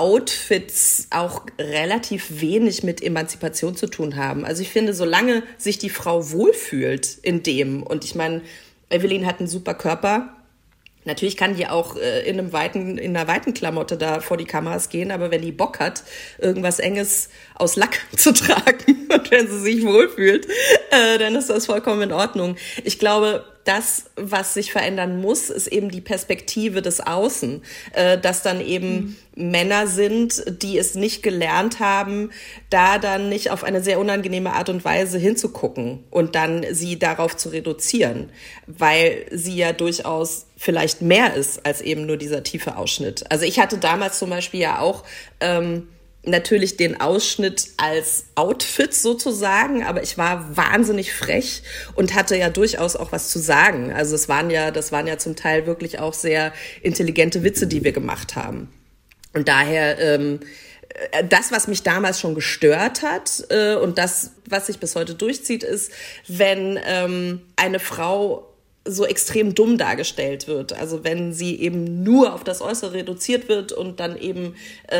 Outfits auch relativ wenig mit Emanzipation zu tun haben. Also ich finde, solange sich die Frau wohlfühlt in dem, und ich meine, Evelyn hat einen super Körper, natürlich kann die auch in einer weiten Klamotte da vor die Kameras gehen, aber wenn die Bock hat, irgendwas Enges aus Lack zu tragen und wenn sie sich wohlfühlt, dann ist das vollkommen in Ordnung. Ich glaube, das, was sich verändern muss, ist eben die Perspektive des Außen, dass dann eben Männer sind, die es nicht gelernt haben, da dann nicht auf eine sehr unangenehme Art und Weise hinzugucken und dann sie darauf zu reduzieren, weil sie ja durchaus vielleicht mehr ist als eben nur dieser tiefe Ausschnitt. Also ich hatte damals zum Beispiel ja auch natürlich den Ausschnitt als Outfit sozusagen, aber ich war wahnsinnig frech und hatte ja durchaus auch was zu sagen. Also das waren ja zum Teil wirklich auch sehr intelligente Witze, die wir gemacht haben. Und daher das, was mich damals schon gestört hat und das, was sich bis heute durchzieht, ist, wenn eine Frau so extrem dumm dargestellt wird. Also wenn sie eben nur auf das Äußere reduziert wird und dann eben,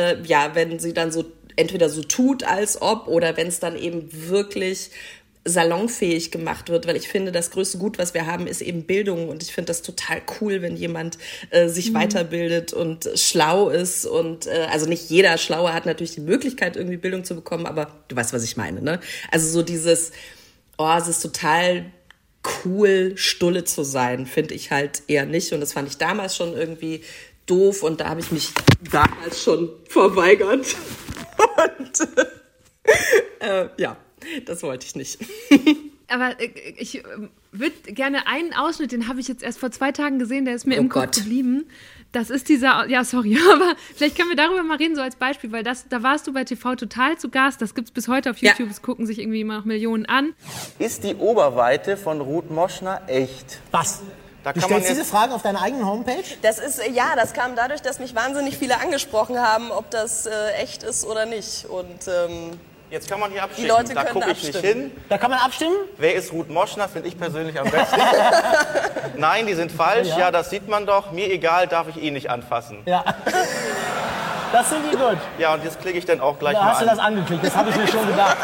wenn sie dann so entweder so tut, als ob, oder wenn es dann eben wirklich salonfähig gemacht wird, weil ich finde, das größte Gut, was wir haben, ist eben Bildung und ich finde das total cool, wenn jemand sich weiterbildet und schlau ist und also nicht jeder Schlaue hat natürlich die Möglichkeit, irgendwie Bildung zu bekommen, aber du weißt, was ich meine, ne? Also so dieses, es ist total cool, Stulle zu sein, finde ich halt eher nicht. Und das fand ich damals schon irgendwie doof und da habe ich mich damals schon verweigert. Und ja, das wollte ich nicht. Aber ich würde gerne einen Ausschnitt, den habe ich jetzt erst vor 2 Tagen gesehen, der ist mir im Kopf geblieben. Das ist dieser, ja sorry, aber vielleicht können wir darüber mal reden, so als Beispiel, weil da warst du bei TV Total zu Gast, das gibt's bis heute auf YouTube, das gucken sich irgendwie immer noch Millionen an. Ist die Oberweite von Ruth Moschner echt? Was? Da Du kann man stellst diese Fragen auf deiner eigenen Homepage? Das kam dadurch, dass mich wahnsinnig viele angesprochen haben, ob das echt ist oder nicht. Und jetzt kann man hier abstimmen. Die Leute da können gucke ich nicht hin. Da kann man abstimmen? Wer ist Ruth Moschner, finde ich persönlich am besten. Nein, die sind falsch. Ja, das sieht man doch. Mir egal, darf ich nicht anfassen. Ja. Das sind die gut. Ja, und jetzt klicke ich dann auch gleich Da mal hast du an. das angeklickt, das habe ich mir schon gedacht.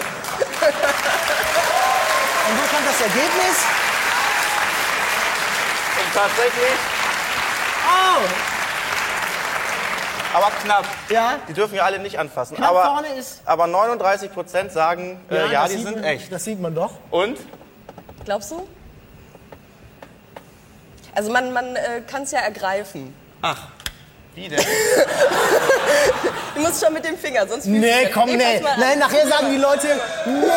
Und wo kommt das Ergebnis? Und tatsächlich, Oh! aber knapp. Ja? Die dürfen ja alle nicht anfassen. Knapp aber, vorne ist- aber 39% sagen, ja, das die sieht sind man, echt. Das sieht man doch. Und? glaubst du? Also man kann es ja ergreifen. Ach, wie denn? Du musst schon mit dem Finger, sonst fühlst Nee, du komm, nee. pass mal an. Nein, nachher sagen die Leute, nee.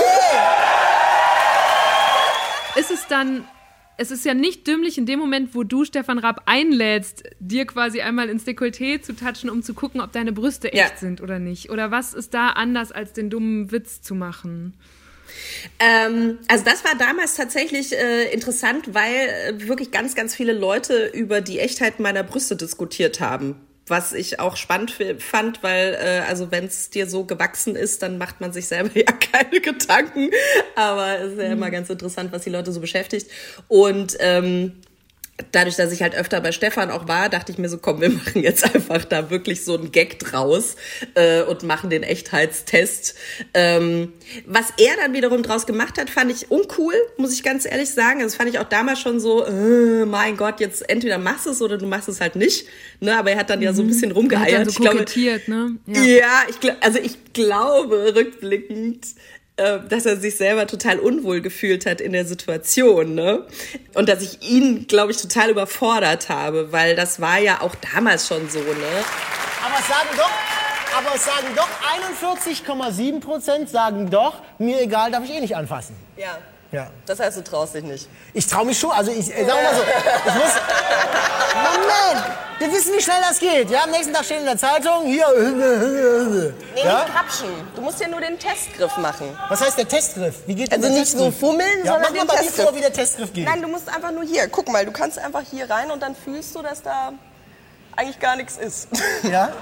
Es ist ja nicht dümmlich in dem Moment, wo du Stefan Raab einlädst, dir quasi einmal ins Dekolleté zu touchen, um zu gucken, ob deine Brüste echt sind oder nicht. Oder was ist da anders, als den dummen Witz zu machen? Also das war damals tatsächlich interessant, weil wirklich ganz, ganz viele Leute über die Echtheit meiner Brüste diskutiert haben. Was ich auch spannend fand, weil also wenn es dir so gewachsen ist, dann macht man sich selber ja keine Gedanken. Aber es ist ja immer ganz interessant, was die Leute so beschäftigt. Und dadurch, dass ich halt öfter bei Stefan auch war, dachte ich mir so, komm, wir machen jetzt einfach da wirklich so einen Gag draus und machen den Echtheitstest. Was er dann wiederum draus gemacht hat, fand ich uncool, muss ich ganz ehrlich sagen. Also das fand ich auch damals schon so, mein Gott, jetzt entweder machst du es oder du machst es halt nicht. Ne, aber er hat dann ja so ein bisschen rumgeeiert. Er hat dann so kokettiert, ne? Ja, ich glaube rückblickend, dass er sich selber total unwohl gefühlt hat in der Situation, ne? Und dass ich ihn, glaube ich, total überfordert habe, weil das war ja auch damals schon so, ne? Aber es sagen doch 41,7% sagen doch, mir egal, darf ich nicht anfassen. Ja. Ja. Das heißt, du traust dich nicht. Ich traue mich schon, also ich sag mal so, ich muss, Moment, wir wissen, wie schnell das geht, ja, am nächsten Tag steht in der Zeitung, hier, Nee, ja? nicht krapschen. Du musst ja nur den Testgriff machen. Was heißt der Testgriff? Wie geht Also denn der nicht so Testgriff? fummeln, Ja, sondern mach mal den bei dir Testgriff. vor, wie der Testgriff geht. Nein, du musst einfach nur hier. Guck mal, du kannst einfach hier rein und dann fühlst du, dass da eigentlich gar nichts ist. Ja?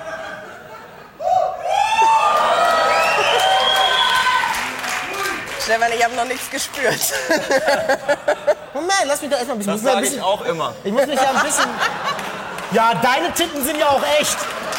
Stefan, ich habe noch nichts gespürt. Moment, lass mich da erstmal ein bisschen... Das sage ich auch immer. Ich muss mich ja ein bisschen... Ja, deine Titten sind ja auch echt.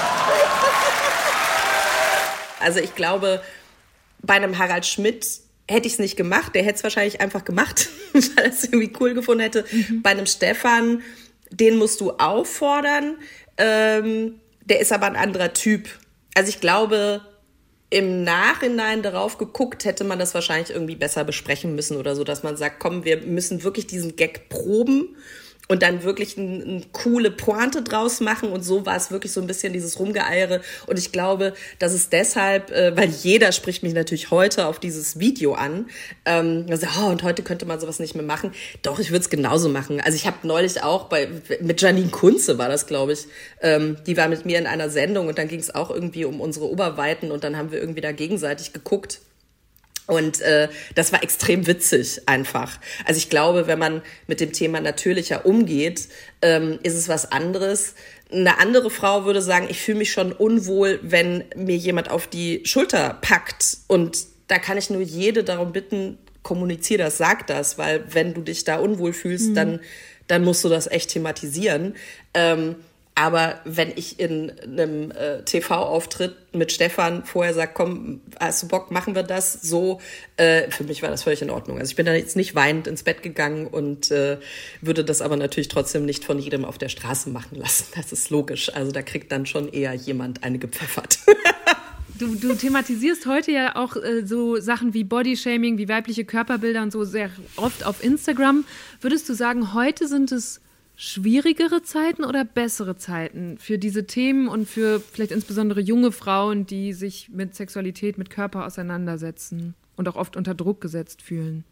Also ich glaube, bei einem Harald Schmidt hätte ich es nicht gemacht. Der hätte es wahrscheinlich einfach gemacht, weil er es irgendwie cool gefunden hätte. Bei einem Stefan, den musst du auffordern. Der ist aber ein anderer Typ. Also ich glaube, im Nachhinein darauf geguckt, hätte man das wahrscheinlich irgendwie besser besprechen müssen oder so, dass man sagt, komm, wir müssen wirklich diesen Gag proben und dann wirklich eine coole Pointe draus machen. Und so war es wirklich so ein bisschen dieses Rumgeeiere. Und ich glaube, dass es deshalb, weil jeder spricht mich natürlich heute auf dieses Video an, also, und heute könnte man sowas nicht mehr machen. Doch, ich würde es genauso machen. Also ich habe neulich auch mit Janine Kunze war das, glaube ich, die war mit mir in einer Sendung und dann ging es auch irgendwie um unsere Oberweiten und dann haben wir irgendwie da gegenseitig geguckt. Und das war extrem witzig einfach. Also ich glaube, wenn man mit dem Thema natürlicher umgeht, ist es was anderes. Eine andere Frau würde sagen, ich fühle mich schon unwohl, wenn mir jemand auf die Schulter packt. Und da kann ich nur jede darum bitten, kommunizier das, sag das. Weil wenn du dich da unwohl fühlst, dann musst du das echt thematisieren. Aber wenn ich in einem TV-Auftritt mit Stefan vorher sage, komm, hast du Bock, machen wir das? So, für mich war das völlig in Ordnung. Also ich bin da jetzt nicht weinend ins Bett gegangen und würde das aber natürlich trotzdem nicht von jedem auf der Straße machen lassen. Das ist logisch. Also da kriegt dann schon eher jemand eine gepfeffert. Du thematisierst heute ja auch so Sachen wie Bodyshaming, wie weibliche Körperbilder und so sehr oft auf Instagram. Würdest du sagen, heute sind es schwierigere Zeiten oder bessere Zeiten für diese Themen und für vielleicht insbesondere junge Frauen, die sich mit Sexualität, mit Körper auseinandersetzen und auch oft unter Druck gesetzt fühlen?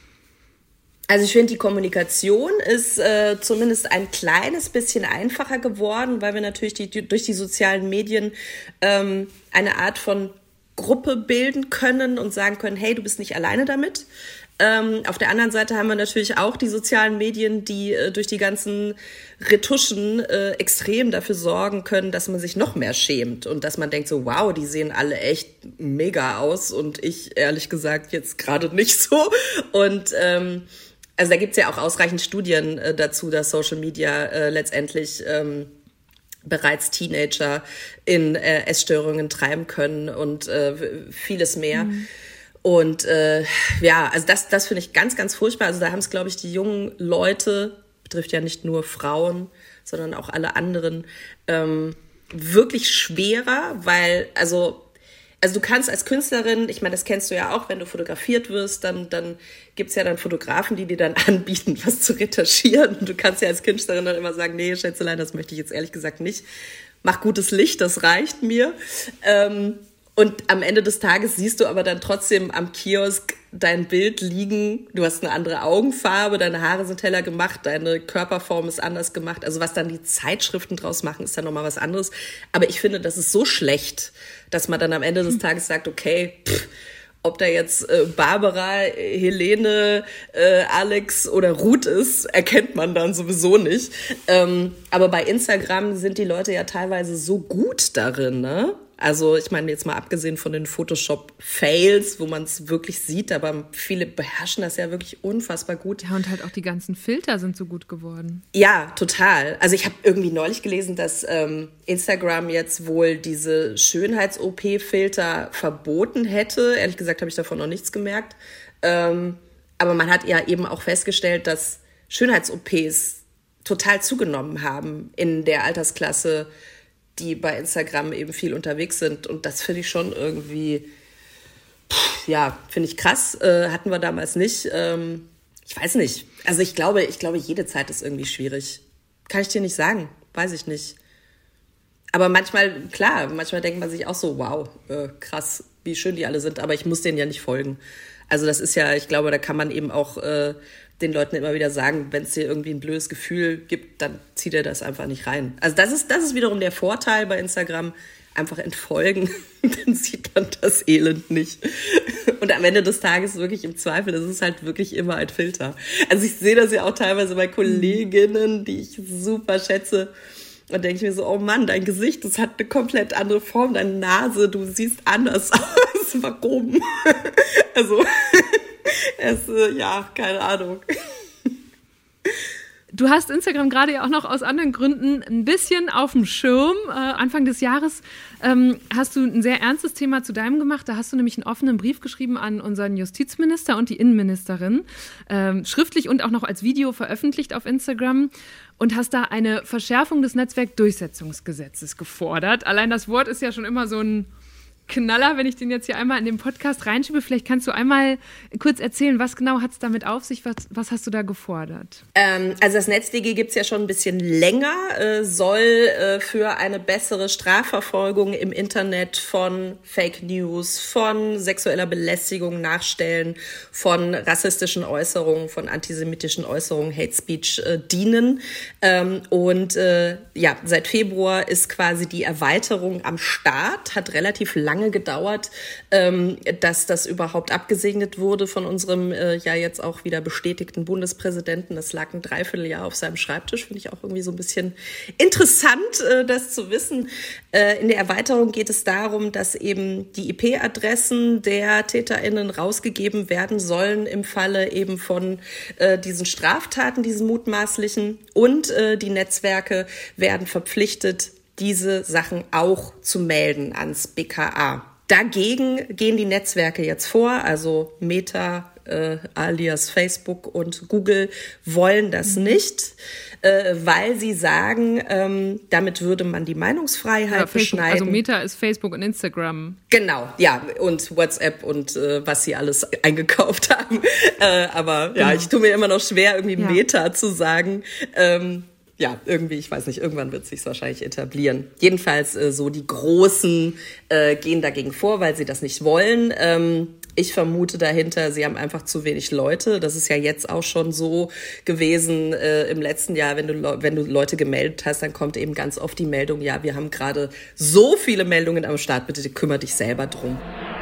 Also ich finde, die Kommunikation ist zumindest ein kleines bisschen einfacher geworden, weil wir natürlich durch die sozialen Medien eine Art von Gruppe bilden können und sagen können, hey, du bist nicht alleine damit. Auf der anderen Seite haben wir natürlich auch die sozialen Medien, die durch die ganzen Retuschen extrem dafür sorgen können, dass man sich noch mehr schämt und dass man denkt so, wow, die sehen alle echt mega aus und ich ehrlich gesagt jetzt gerade nicht so. Und also da gibt's ja auch ausreichend Studien dazu, dass Social Media letztendlich bereits Teenager in Essstörungen treiben können und vieles mehr. Mhm. Und also das finde ich ganz, ganz furchtbar. Also da haben es, glaube ich, die jungen Leute, betrifft ja nicht nur Frauen, sondern auch alle anderen, wirklich schwerer, weil also du kannst als Künstlerin, ich meine, das kennst du ja auch, wenn du fotografiert wirst, dann gibt's ja dann Fotografen, die dir dann anbieten, was zu retuschieren. Du kannst ja als Künstlerin dann immer sagen, nee, Schätzelein, das möchte ich jetzt ehrlich gesagt nicht. Mach gutes Licht, das reicht mir. Und am Ende des Tages siehst du aber dann trotzdem am Kiosk dein Bild liegen. Du hast eine andere Augenfarbe, deine Haare sind heller gemacht, deine Körperform ist anders gemacht. Also was dann die Zeitschriften draus machen, ist dann nochmal was anderes. Aber ich finde, das ist so schlecht, dass man dann am Ende des Tages sagt, okay, ob da jetzt Barbara, Helene, Alex oder Ruth ist, erkennt man dann sowieso nicht. Aber bei Instagram sind die Leute ja teilweise so gut darin, ne? Also ich meine jetzt mal abgesehen von den Photoshop-Fails, wo man es wirklich sieht, aber viele beherrschen das ja wirklich unfassbar gut. Ja, und halt auch die ganzen Filter sind so gut geworden. Ja, total. Also ich habe irgendwie neulich gelesen, dass Instagram jetzt wohl diese Schönheits-OP-Filter verboten hätte. Ehrlich gesagt habe ich davon noch nichts gemerkt. Aber man hat ja eben auch festgestellt, dass Schönheits-OPs total zugenommen haben in der Altersklasse, die bei Instagram eben viel unterwegs sind. Und das finde ich schon irgendwie, finde ich krass. Hatten wir damals nicht. Ich weiß nicht. Also ich glaube, jede Zeit ist irgendwie schwierig. Kann ich dir nicht sagen. Weiß ich nicht. Aber manchmal denkt man sich auch so, wow, krass, wie schön die alle sind. Aber ich muss denen ja nicht folgen. Also das ist ja, ich glaube, da kann man eben auch den Leuten immer wieder sagen, wenn es dir irgendwie ein blödes Gefühl gibt, dann zieh dir das einfach nicht rein. Also das ist wiederum der Vorteil bei Instagram, einfach entfolgen, dann sieht man das Elend nicht. Und am Ende des Tages wirklich im Zweifel, das ist halt wirklich immer ein Filter. Also ich sehe das ja auch teilweise bei Kolleginnen, die ich super schätze. Und denke ich mir so, oh Mann, dein Gesicht, das hat eine komplett andere Form, deine Nase, du siehst anders aus. Warum? Also, keine Ahnung. Du hast Instagram gerade ja auch noch aus anderen Gründen ein bisschen auf dem Schirm. Anfang des Jahres hast du ein sehr ernstes Thema zu deinem gemacht. Da hast du nämlich einen offenen Brief geschrieben an unseren Justizminister und die Innenministerin, schriftlich und auch noch als Video veröffentlicht auf Instagram, und hast da eine Verschärfung des Netzwerkdurchsetzungsgesetzes gefordert. Allein das Wort ist ja schon immer so ein Knaller, wenn ich den jetzt hier einmal in den Podcast reinschiebe. Vielleicht kannst du einmal kurz erzählen, was genau hat es damit auf sich? Was hast du da gefordert? Also das NetzDG gibt's ja schon ein bisschen länger, soll für eine bessere Strafverfolgung im Internet von Fake News, von sexueller Belästigung, Nachstellen, von rassistischen Äußerungen, von antisemitischen Äußerungen, Hate Speech dienen. Seit Februar ist quasi die Erweiterung am Start, hat relativ lange gedauert, dass das überhaupt abgesegnet wurde von unserem jetzt auch wieder bestätigten Bundespräsidenten. Das lag ein Dreivierteljahr auf seinem Schreibtisch. Finde ich auch irgendwie so ein bisschen interessant, das zu wissen. In der Erweiterung geht es darum, dass eben die IP-Adressen der TäterInnen rausgegeben werden sollen im Falle eben von diesen Straftaten, diesen mutmaßlichen. Und die Netzwerke werden verpflichtet, diese Sachen auch zu melden ans BKA. Dagegen gehen die Netzwerke jetzt vor, also Meta, alias Facebook und Google wollen das nicht, weil sie sagen, damit würde man die Meinungsfreiheit beschneiden. Also Meta ist Facebook und Instagram. Genau, ja, und WhatsApp und was sie alles eingekauft haben. Aber ja, ich tue mir immer noch schwer, irgendwie Meta zu sagen. Ja, irgendwie, ich weiß nicht, irgendwann wird es sich wahrscheinlich etablieren. Jedenfalls so die Großen gehen dagegen vor, weil sie das nicht wollen. Ich vermute dahinter, sie haben einfach zu wenig Leute. Das ist ja jetzt auch schon so gewesen im letzten Jahr, wenn du Leute gemeldet hast, dann kommt eben ganz oft die Meldung, ja, wir haben gerade so viele Meldungen am Start, bitte kümmere dich selber drum.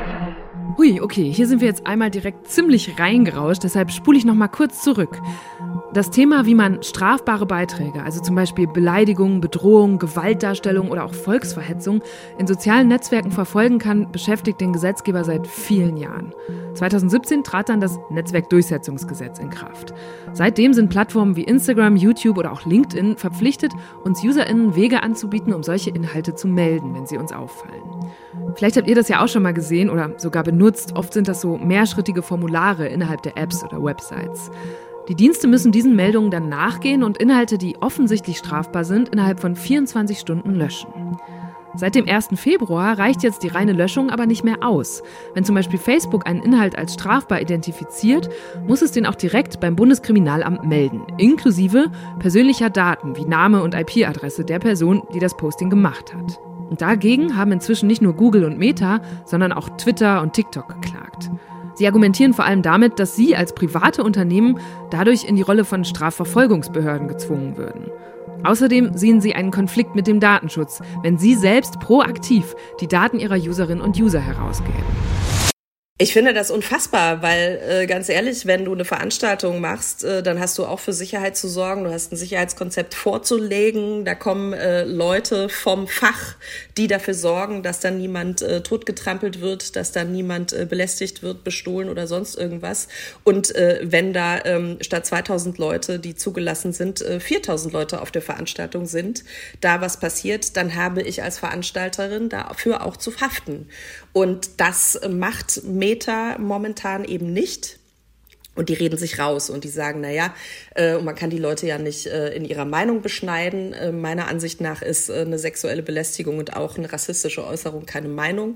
Hui, okay, hier sind wir jetzt einmal direkt ziemlich reingerauscht, deshalb spule ich noch mal kurz zurück. Das Thema, wie man strafbare Beiträge, also zum Beispiel Beleidigung, Bedrohung, Gewaltdarstellung oder auch Volksverhetzung in sozialen Netzwerken verfolgen kann, beschäftigt den Gesetzgeber seit vielen Jahren. 2017 trat dann das Netzwerkdurchsetzungsgesetz in Kraft. Seitdem sind Plattformen wie Instagram, YouTube oder auch LinkedIn verpflichtet, uns UserInnen Wege anzubieten, um solche Inhalte zu melden, wenn sie uns auffallen. Vielleicht habt ihr das ja auch schon mal gesehen oder sogar benutzt. Oft sind das so mehrschrittige Formulare innerhalb der Apps oder Websites. Die Dienste müssen diesen Meldungen dann nachgehen und Inhalte, die offensichtlich strafbar sind, innerhalb von 24 Stunden löschen. Seit dem 1. Februar reicht jetzt die reine Löschung aber nicht mehr aus. Wenn zum Beispiel Facebook einen Inhalt als strafbar identifiziert, muss es den auch direkt beim Bundeskriminalamt melden, inklusive persönlicher Daten wie Name und IP-Adresse der Person, die das Posting gemacht hat. Und dagegen haben inzwischen nicht nur Google und Meta, sondern auch Twitter und TikTok geklagt. Sie argumentieren vor allem damit, dass sie als private Unternehmen dadurch in die Rolle von Strafverfolgungsbehörden gezwungen würden. Außerdem sehen sie einen Konflikt mit dem Datenschutz, wenn sie selbst proaktiv die Daten ihrer Userinnen und User herausgeben. Ich finde das unfassbar, weil ganz ehrlich, wenn du eine Veranstaltung machst, dann hast du auch für Sicherheit zu sorgen, du hast ein Sicherheitskonzept vorzulegen, da kommen Leute vom Fach, die dafür sorgen, dass dann niemand totgetrampelt wird, dass dann niemand belästigt wird, bestohlen oder sonst irgendwas. Und wenn da statt 2000 Leute, die zugelassen sind, 4000 Leute auf der Veranstaltung sind, da was passiert, dann habe ich als Veranstalterin dafür auch zu haften. Und das macht Meta momentan eben nicht. Und die reden sich raus und die sagen, man kann die Leute ja nicht in ihrer Meinung beschneiden. Meiner Ansicht nach ist eine sexuelle Belästigung und auch eine rassistische Äußerung keine Meinung.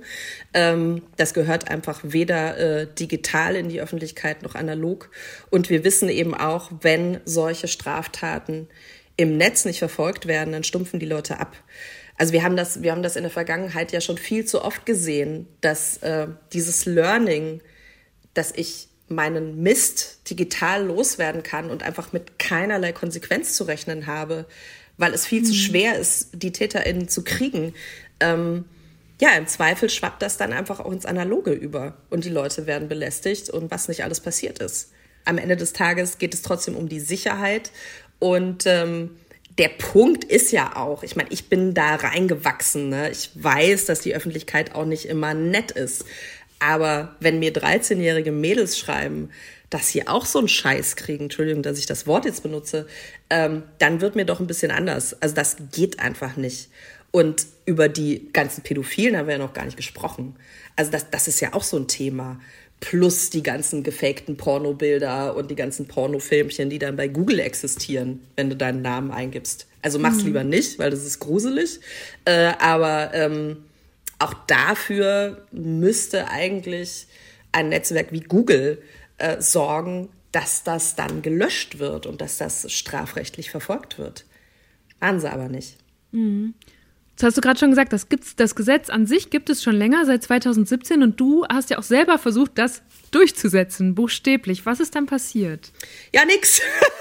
Das gehört einfach weder digital in die Öffentlichkeit noch analog. Und wir wissen eben auch, wenn solche Straftaten im Netz nicht verfolgt werden, dann stumpfen die Leute ab. Also wir haben das in der Vergangenheit ja schon viel zu oft gesehen, dass dieses Learning, dass ich meinen Mist digital loswerden kann und einfach mit keinerlei Konsequenz zu rechnen habe, weil es viel zu schwer ist, die TäterInnen zu kriegen. Im Zweifel schwappt das dann einfach auch ins Analoge über und die Leute werden belästigt und was nicht alles passiert ist. Am Ende des Tages geht es trotzdem um die Sicherheit und der Punkt ist ja auch, ich meine, ich bin da reingewachsen, ne? Ich weiß, dass die Öffentlichkeit auch nicht immer nett ist. Aber wenn mir 13-jährige Mädels schreiben, dass sie auch so einen Scheiß kriegen, Entschuldigung, dass ich das Wort jetzt benutze, dann wird mir doch ein bisschen anders. Also das geht einfach nicht. Und über die ganzen Pädophilen haben wir ja noch gar nicht gesprochen. Also das ist ja auch so ein Thema. Plus die ganzen gefakten Pornobilder und die ganzen Pornofilmchen, die dann bei Google existieren, wenn du deinen Namen eingibst. Also mach's lieber nicht, weil das ist gruselig. Aber auch dafür müsste eigentlich ein Netzwerk wie Google sorgen, dass das dann gelöscht wird und dass das strafrechtlich verfolgt wird. Machen sie aber nicht. Mhm. Das hast du gerade schon gesagt, das Gesetz an sich gibt es schon länger, seit 2017. Und du hast ja auch selber versucht, das durchzusetzen, buchstäblich. Was ist dann passiert? Ja, nix.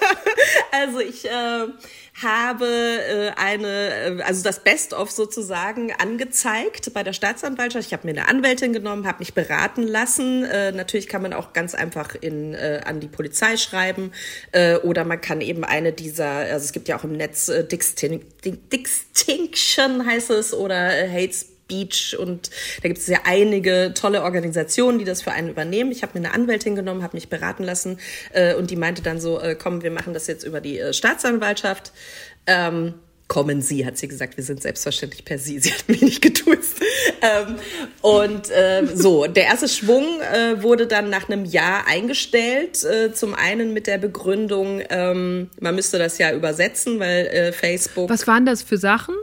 Also ich habe das Best-of sozusagen angezeigt bei der Staatsanwaltschaft. Ich habe mir eine Anwältin genommen, habe mich beraten lassen. Natürlich kann man auch ganz einfach an die Polizei schreiben oder man kann eben eine dieser, also es gibt ja auch im Netz Distinction heißt es oder Hate Speech und da gibt es ja einige tolle Organisationen, die das für einen übernehmen. Ich habe mir eine Anwältin genommen, habe mich beraten lassen und die meinte dann so, komm, wir machen das jetzt über die Staatsanwaltschaft. kommen Sie, hat sie gesagt. Wir sind selbstverständlich per Sie. Sie hat mich nicht geduzt. Der erste Schwung wurde dann nach einem Jahr eingestellt. Zum einen mit der Begründung, man müsste das ja übersetzen, weil Facebook... Was waren das für Sachen?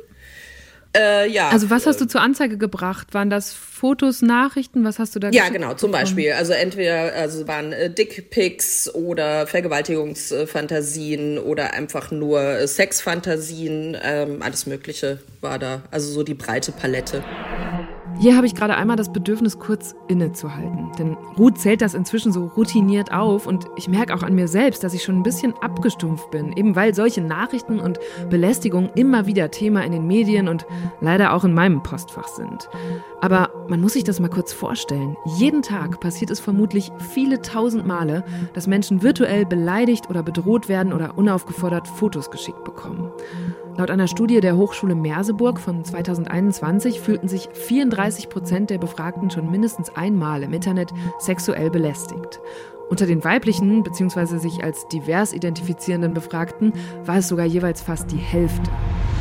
Also was hast du zur Anzeige gebracht? Waren das Fotos, Nachrichten? Was hast du da Ja, genau, zum Beispiel. Also entweder waren Dickpics oder Vergewaltigungsfantasien oder einfach nur Sexfantasien. Alles Mögliche war da. Also so die breite Palette. Hier habe ich gerade einmal das Bedürfnis, kurz innezuhalten. Denn Ruth zählt das inzwischen so routiniert auf und ich merke auch an mir selbst, dass ich schon ein bisschen abgestumpft bin, eben weil solche Nachrichten und Belästigungen immer wieder Thema in den Medien und leider auch in meinem Postfach sind. Aber man muss sich das mal kurz vorstellen. Jeden Tag passiert es vermutlich viele tausend Male, dass Menschen virtuell beleidigt oder bedroht werden oder unaufgefordert Fotos geschickt bekommen. Laut einer Studie der Hochschule Merseburg von 2021 fühlten sich 34% der Befragten schon mindestens einmal im Internet sexuell belästigt. Unter den weiblichen bzw. sich als divers identifizierenden Befragten war es sogar jeweils fast die Hälfte.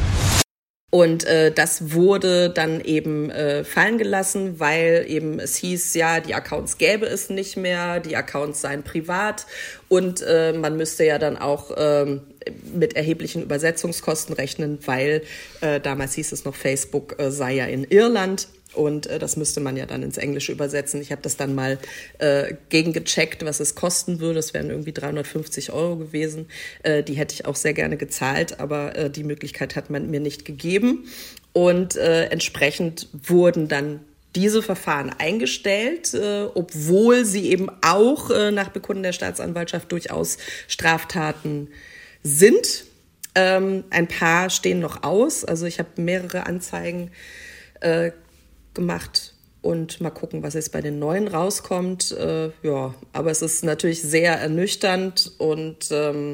Und das wurde dann eben fallen gelassen, weil eben es hieß, ja, die Accounts gäbe es nicht mehr, die Accounts seien privat und man müsste ja dann auch mit erheblichen Übersetzungskosten rechnen, weil damals hieß es noch, Facebook sei ja in Irland. Und das müsste man ja dann ins Englische übersetzen. Ich habe das dann mal gegengecheckt, was es kosten würde. Es wären irgendwie 350 € gewesen. Die hätte ich auch sehr gerne gezahlt, aber die Möglichkeit hat man mir nicht gegeben. Und entsprechend wurden dann diese Verfahren eingestellt, obwohl sie eben auch nach Bekunden der Staatsanwaltschaft durchaus Straftaten sind. Ein paar stehen noch aus. Also ich habe mehrere Anzeigen gemacht und mal gucken, was jetzt bei den neuen rauskommt. Aber es ist natürlich sehr ernüchternd und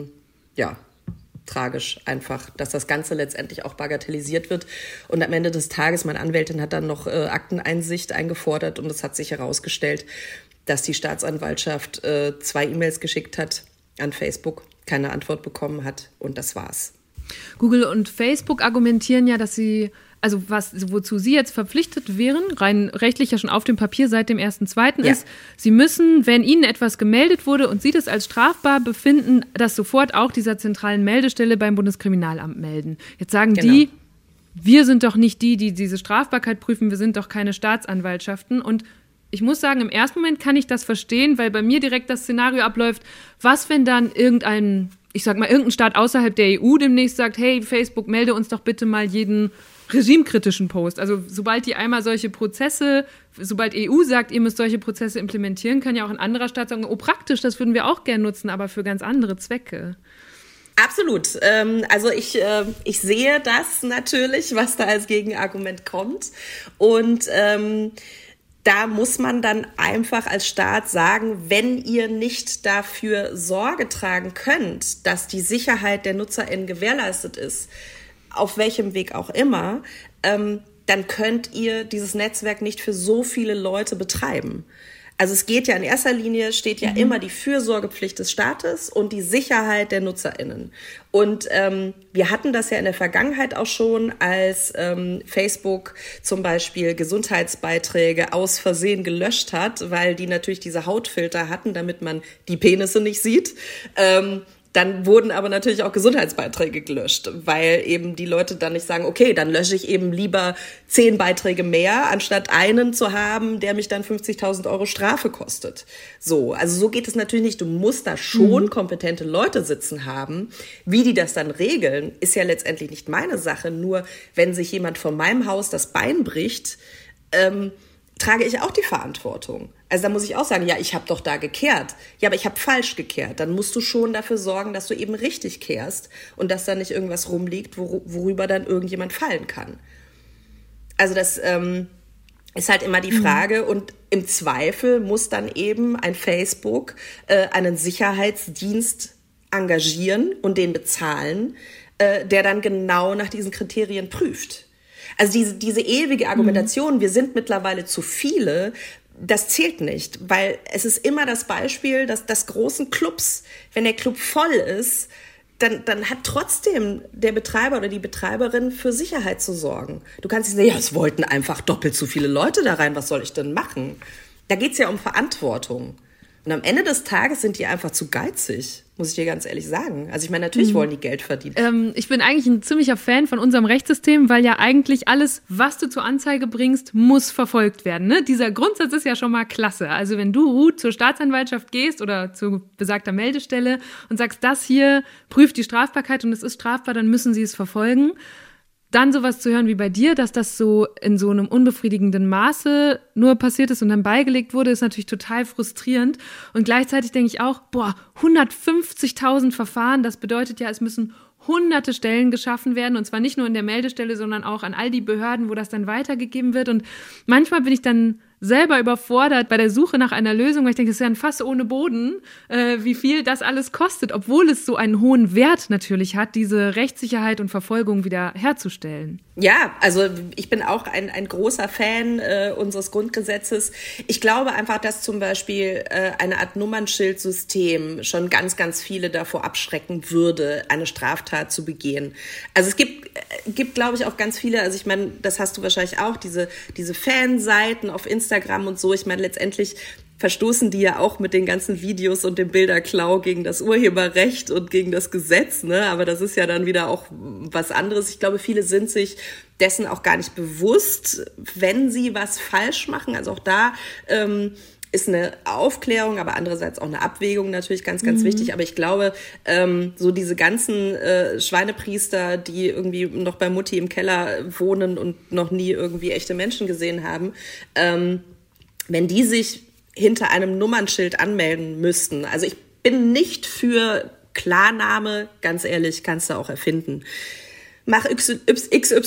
tragisch einfach, dass das Ganze letztendlich auch bagatellisiert wird. Und am Ende des Tages, meine Anwältin hat dann noch Akteneinsicht eingefordert und es hat sich herausgestellt, dass die Staatsanwaltschaft 2 E-Mails geschickt hat an Facebook, keine Antwort bekommen hat und das war's. Google und Facebook argumentieren ja, dass sie, also wozu sie jetzt verpflichtet wären, rein rechtlich ja schon auf dem Papier seit dem 1.2. ist, sie müssen, wenn ihnen etwas gemeldet wurde und sie das als strafbar befinden, das sofort auch dieser zentralen Meldestelle beim Bundeskriminalamt melden. Jetzt sagen die, wir sind doch nicht die diese Strafbarkeit prüfen, wir sind doch keine Staatsanwaltschaften. Und ich muss sagen, im ersten Moment kann ich das verstehen, weil bei mir direkt das Szenario abläuft, was, wenn dann irgendein Staat außerhalb der EU demnächst sagt, hey, Facebook, melde uns doch bitte mal jeden regimekritischen Post. Also sobald die einmal solche Prozesse, sobald EU sagt, ihr müsst solche Prozesse implementieren, kann ja auch ein anderer Staat sagen, oh praktisch, das würden wir auch gern nutzen, aber für ganz andere Zwecke. Absolut. Also ich sehe das natürlich, was da als Gegenargument kommt. Und da muss man dann einfach als Staat sagen, wenn ihr nicht dafür Sorge tragen könnt, dass die Sicherheit der NutzerInnen gewährleistet ist, auf welchem Weg auch immer, dann könnt ihr dieses Netzwerk nicht für so viele Leute betreiben. Also es geht ja in erster Linie, steht ja immer die Fürsorgepflicht des Staates und die Sicherheit der NutzerInnen. Und wir hatten das ja in der Vergangenheit auch schon, als Facebook zum Beispiel Gesundheitsbeiträge aus Versehen gelöscht hat, weil die natürlich diese Hautfilter hatten, damit man die Penisse nicht sieht. Dann wurden aber natürlich auch Gesundheitsbeiträge gelöscht, weil eben die Leute dann nicht sagen, okay, dann lösche ich eben lieber 10 Beiträge mehr, anstatt einen zu haben, der mich dann 50.000 € Strafe kostet. So, also so geht es natürlich nicht. Du musst da schon kompetente Leute sitzen haben. Wie die das dann regeln, ist ja letztendlich nicht meine Sache. Nur wenn sich jemand vor meinem Haus das Bein bricht, trage ich auch die Verantwortung. Also da muss ich auch sagen, ja, ich habe doch da gekehrt. Ja, aber ich habe falsch gekehrt. Dann musst du schon dafür sorgen, dass du eben richtig kehrst und dass da nicht irgendwas rumliegt, worüber dann irgendjemand fallen kann. Also das ist halt immer die Frage. Und im Zweifel muss dann eben ein Facebook einen Sicherheitsdienst engagieren und den bezahlen, der dann genau nach diesen Kriterien prüft. Also diese ewige Argumentation, wir sind mittlerweile zu viele, das zählt nicht, weil es ist immer das Beispiel, dass großen Clubs, wenn der Club voll ist, dann hat trotzdem der Betreiber oder die Betreiberin für Sicherheit zu sorgen. Du kannst nicht sagen, ja, es wollten einfach doppelt so viele Leute da rein, was soll ich denn machen? Da geht's ja um Verantwortung. Und am Ende des Tages sind die einfach zu geizig, muss ich dir ganz ehrlich sagen. Also ich meine, natürlich wollen die Geld verdienen. Ich bin eigentlich ein ziemlicher Fan von unserem Rechtssystem, weil ja eigentlich alles, was du zur Anzeige bringst, muss verfolgt werden. Ne? Dieser Grundsatz ist ja schon mal klasse. Also wenn du, Ruth, zur Staatsanwaltschaft gehst oder zu besagter Meldestelle und sagst, das hier prüft die Strafbarkeit und es ist strafbar, dann müssen sie es verfolgen. Dann sowas zu hören wie bei dir, dass das so in so einem unbefriedigenden Maße nur passiert ist und dann beigelegt wurde, ist natürlich total frustrierend. Und gleichzeitig denke ich auch, 150.000 Verfahren, das bedeutet ja, es müssen hunderte Stellen geschaffen werden. Und zwar nicht nur in der Meldestelle, sondern auch an all die Behörden, wo das dann weitergegeben wird. Und manchmal bin ich dann selber überfordert bei der Suche nach einer Lösung, weil ich denke, das ist ja ein Fass ohne Boden, wie viel das alles kostet, obwohl es so einen hohen Wert natürlich hat, diese Rechtssicherheit und Verfolgung wieder herzustellen. Ja, also ich bin auch ein großer Fan unseres Grundgesetzes. Ich glaube einfach, dass zum Beispiel eine Art Nummernschildsystem schon ganz, ganz viele davor abschrecken würde, eine Straftat zu begehen. Also es gibt, glaube ich, auch ganz viele, also ich meine, das hast du wahrscheinlich auch, diese Fanseiten auf Instagram und so. Ich meine, letztendlich verstoßen die ja auch mit den ganzen Videos und dem Bilderklau gegen das Urheberrecht und gegen das Gesetz, ne? Aber das ist ja dann wieder auch was anderes. Ich glaube, viele sind sich dessen auch gar nicht bewusst, wenn sie was falsch machen. Also auch da ist eine Aufklärung, aber andererseits auch eine Abwägung natürlich ganz, ganz wichtig. Aber ich glaube, so diese ganzen Schweinepriester, die irgendwie noch bei Mutti im Keller wohnen und noch nie irgendwie echte Menschen gesehen haben, wenn die sich hinter einem Nummernschild anmelden müssten. Also ich bin nicht für Klarname, ganz ehrlich, kannst du auch erfinden. Mach XYZ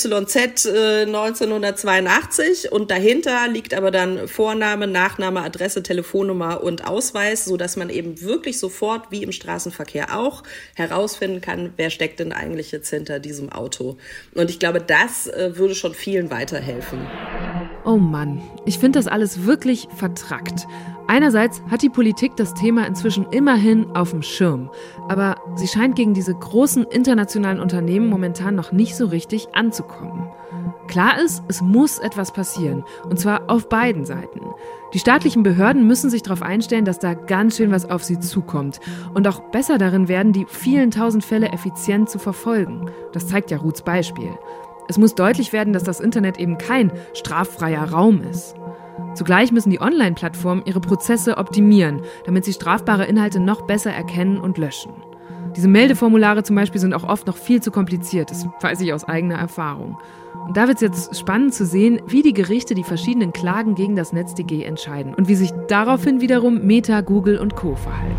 1982 und dahinter liegt aber dann Vorname, Nachname, Adresse, Telefonnummer und Ausweis, sodass man eben wirklich sofort, wie im Straßenverkehr auch, herausfinden kann, wer steckt denn eigentlich jetzt hinter diesem Auto. Und ich glaube, das würde schon vielen weiterhelfen. Oh Mann, ich finde das alles wirklich vertrackt. Einerseits hat die Politik das Thema inzwischen immerhin auf dem Schirm, aber sie scheint gegen diese großen internationalen Unternehmen momentan noch nicht so richtig anzukommen. Klar ist, es muss etwas passieren, und zwar auf beiden Seiten. Die staatlichen Behörden müssen sich darauf einstellen, dass da ganz schön was auf sie zukommt und auch besser darin werden, die vielen tausend Fälle effizient zu verfolgen. Das zeigt ja Ruths Beispiel. Es muss deutlich werden, dass das Internet eben kein straffreier Raum ist. Zugleich müssen die Online-Plattformen ihre Prozesse optimieren, damit sie strafbare Inhalte noch besser erkennen und löschen. Diese Meldeformulare zum Beispiel sind auch oft noch viel zu kompliziert, das weiß ich aus eigener Erfahrung. Und da wird es jetzt spannend zu sehen, wie die Gerichte die verschiedenen Klagen gegen das NetzDG entscheiden und wie sich daraufhin wiederum Meta, Google und Co. verhalten.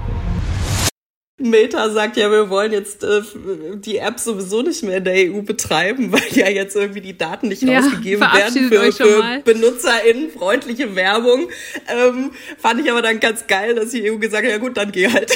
Meta sagt ja, wir wollen jetzt die App sowieso nicht mehr in der EU betreiben, weil ja jetzt irgendwie die Daten nicht rausgegeben werden für BenutzerInnen freundliche Werbung. Fand ich aber dann ganz geil, dass die EU gesagt hat, ja gut, dann geh halt.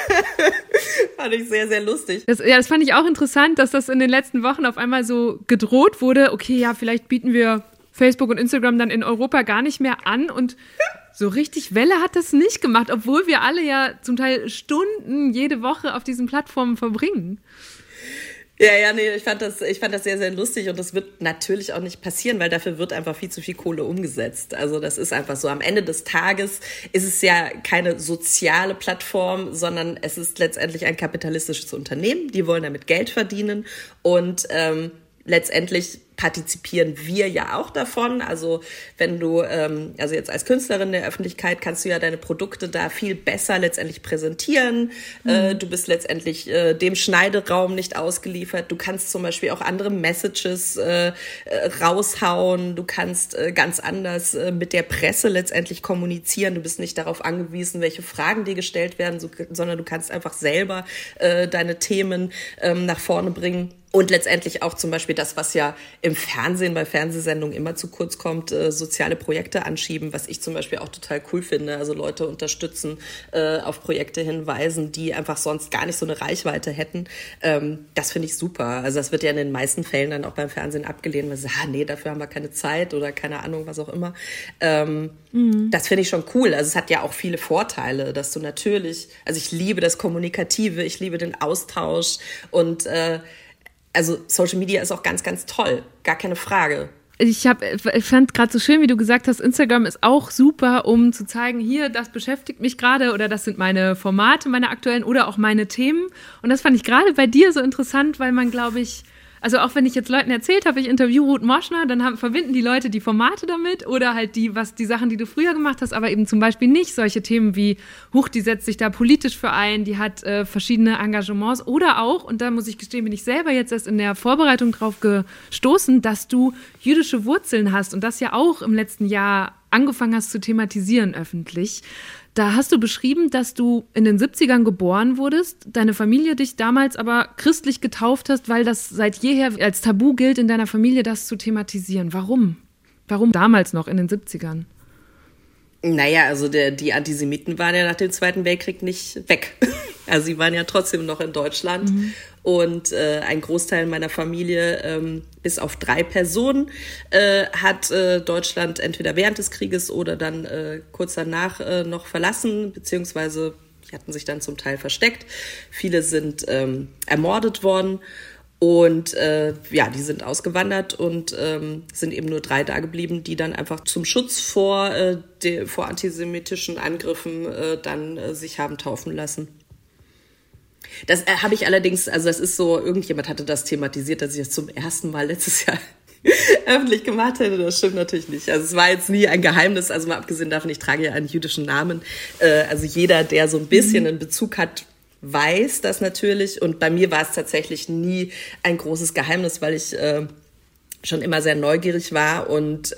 Fand ich sehr, sehr lustig. Das fand ich auch interessant, dass das in den letzten Wochen auf einmal so gedroht wurde. Okay, ja, vielleicht bieten wir Facebook und Instagram dann in Europa gar nicht mehr an und so richtig Welle hat das nicht gemacht, obwohl wir alle ja zum Teil Stunden jede Woche auf diesen Plattformen verbringen. Ja, nee, ich fand das sehr, sehr lustig und das wird natürlich auch nicht passieren, weil dafür wird einfach viel zu viel Kohle umgesetzt. Also das ist einfach so. Am Ende des Tages ist es ja keine soziale Plattform, sondern es ist letztendlich ein kapitalistisches Unternehmen. Die wollen damit Geld verdienen und letztendlich partizipieren wir ja auch davon. Also wenn du, also jetzt als Künstlerin der Öffentlichkeit kannst du ja deine Produkte da viel besser letztendlich präsentieren. Du bist letztendlich dem Schneideraum nicht ausgeliefert. Du kannst zum Beispiel auch andere Messages raushauen. Du kannst ganz anders mit der Presse letztendlich kommunizieren. Du bist nicht darauf angewiesen, welche Fragen dir gestellt werden, sondern du kannst einfach selber deine Themen nach vorne bringen. Und letztendlich auch zum Beispiel das, was ja im Fernsehen, bei Fernsehsendungen immer zu kurz kommt, soziale Projekte anschieben, was ich zum Beispiel auch total cool finde. Also Leute unterstützen, auf Projekte hinweisen, die einfach sonst gar nicht so eine Reichweite hätten. Das finde ich super. Also das wird ja in den meisten Fällen dann auch beim Fernsehen abgelehnt, weil sie sagen, nee, dafür haben wir keine Zeit oder keine Ahnung, was auch immer. Das finde ich schon cool. Also es hat ja auch viele Vorteile, dass du natürlich, also ich liebe das Kommunikative, ich liebe den Austausch und also Social Media ist auch ganz, ganz toll, gar keine Frage. Ich fand gerade so schön, wie du gesagt hast, Instagram ist auch super, um zu zeigen, hier, das beschäftigt mich gerade oder das sind meine Formate, meine aktuellen oder auch meine Themen. Und das fand ich gerade bei dir so interessant, weil man, glaube ich, also auch wenn ich jetzt Leuten erzählt habe, ich interview Ruth Moschner, dann verbinden die Leute die Formate damit oder halt die Sachen, die du früher gemacht hast, aber eben zum Beispiel nicht solche Themen wie, die setzt sich da politisch für ein, die hat verschiedene Engagements oder auch, und da muss ich gestehen, bin ich selber jetzt erst in der Vorbereitung drauf gestoßen, dass du jüdische Wurzeln hast und das ja auch im letzten Jahr angefangen hast zu thematisieren öffentlich. Da hast du beschrieben, dass du in den 70ern geboren wurdest, deine Familie dich damals aber christlich getauft hast, weil das seit jeher als Tabu gilt, in deiner Familie das zu thematisieren. Warum? Warum damals noch in den 70ern? Naja, also die Antisemiten waren ja nach dem Zweiten Weltkrieg nicht weg. Also sie waren ja trotzdem noch in Deutschland. Und ein Großteil meiner Familie, bis auf 3 Personen, hat Deutschland entweder während des Krieges oder dann kurz danach noch verlassen, beziehungsweise die hatten sich dann zum Teil versteckt. Viele sind ermordet worden. Und die sind ausgewandert und sind eben nur 3 da geblieben, die dann einfach zum Schutz vor antisemitischen Angriffen dann sich haben taufen lassen. Das habe ich allerdings, also das ist so, irgendjemand hatte das thematisiert, dass ich das zum ersten Mal letztes Jahr öffentlich gemacht hätte. Das stimmt natürlich nicht. Also es war jetzt nie ein Geheimnis, also mal abgesehen davon, ich trage ja einen jüdischen Namen. Also jeder, der so ein bisschen einen Bezug hat, weiß das natürlich. Und bei mir war es tatsächlich nie ein großes Geheimnis, weil ich schon immer sehr neugierig war und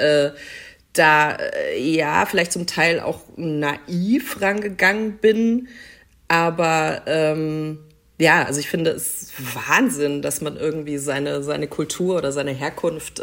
vielleicht zum Teil auch naiv rangegangen bin. Aber also ich finde es Wahnsinn, dass man irgendwie seine Kultur oder seine Herkunft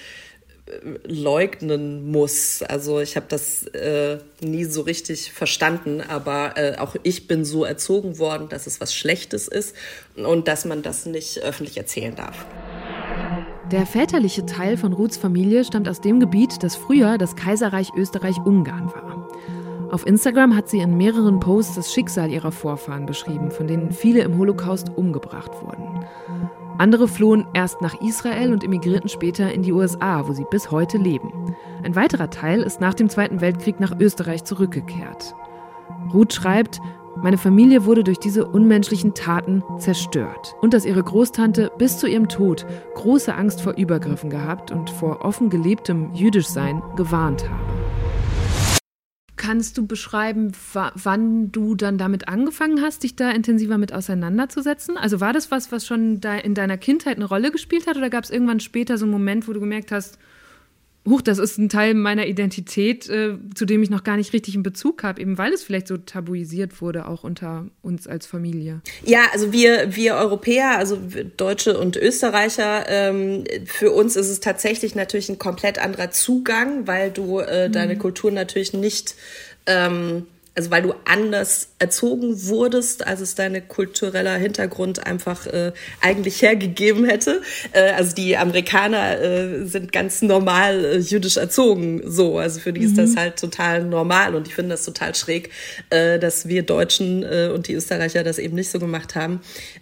leugnen muss. Also ich habe das nie so richtig verstanden, aber auch ich bin so erzogen worden, dass es was Schlechtes ist und dass man das nicht öffentlich erzählen darf. Der väterliche Teil von Ruths Familie stammt aus dem Gebiet, das früher das Kaiserreich Österreich-Ungarn war. Auf Instagram hat sie in mehreren Posts das Schicksal ihrer Vorfahren beschrieben, von denen viele im Holocaust umgebracht wurden. Andere flohen erst nach Israel und emigrierten später in die USA, wo sie bis heute leben. Ein weiterer Teil ist nach dem Zweiten Weltkrieg nach Österreich zurückgekehrt. Ruth schreibt, meine Familie wurde durch diese unmenschlichen Taten zerstört und dass ihre Großtante bis zu ihrem Tod große Angst vor Übergriffen gehabt und vor offen gelebtem Jüdischsein gewarnt habe. Kannst du beschreiben, wann du dann damit angefangen hast, dich da intensiver mit auseinanderzusetzen? Also war das was schon in deiner Kindheit eine Rolle gespielt hat oder gab es irgendwann später so einen Moment, wo du gemerkt hast, das ist ein Teil meiner Identität, zu dem ich noch gar nicht richtig einen Bezug habe, eben weil es vielleicht so tabuisiert wurde, auch unter uns als Familie? Ja, also wir Europäer, also Deutsche und Österreicher, für uns ist es tatsächlich natürlich ein komplett anderer Zugang, weil du deine Kultur natürlich nicht, also weil du anders erzogen wurdest, als es dein kultureller Hintergrund einfach eigentlich hergegeben hätte. Also die Amerikaner sind ganz normal jüdisch erzogen, so. Also für die ist das halt total normal und ich finde das total schräg, dass wir Deutschen und die Österreicher das eben nicht so gemacht haben.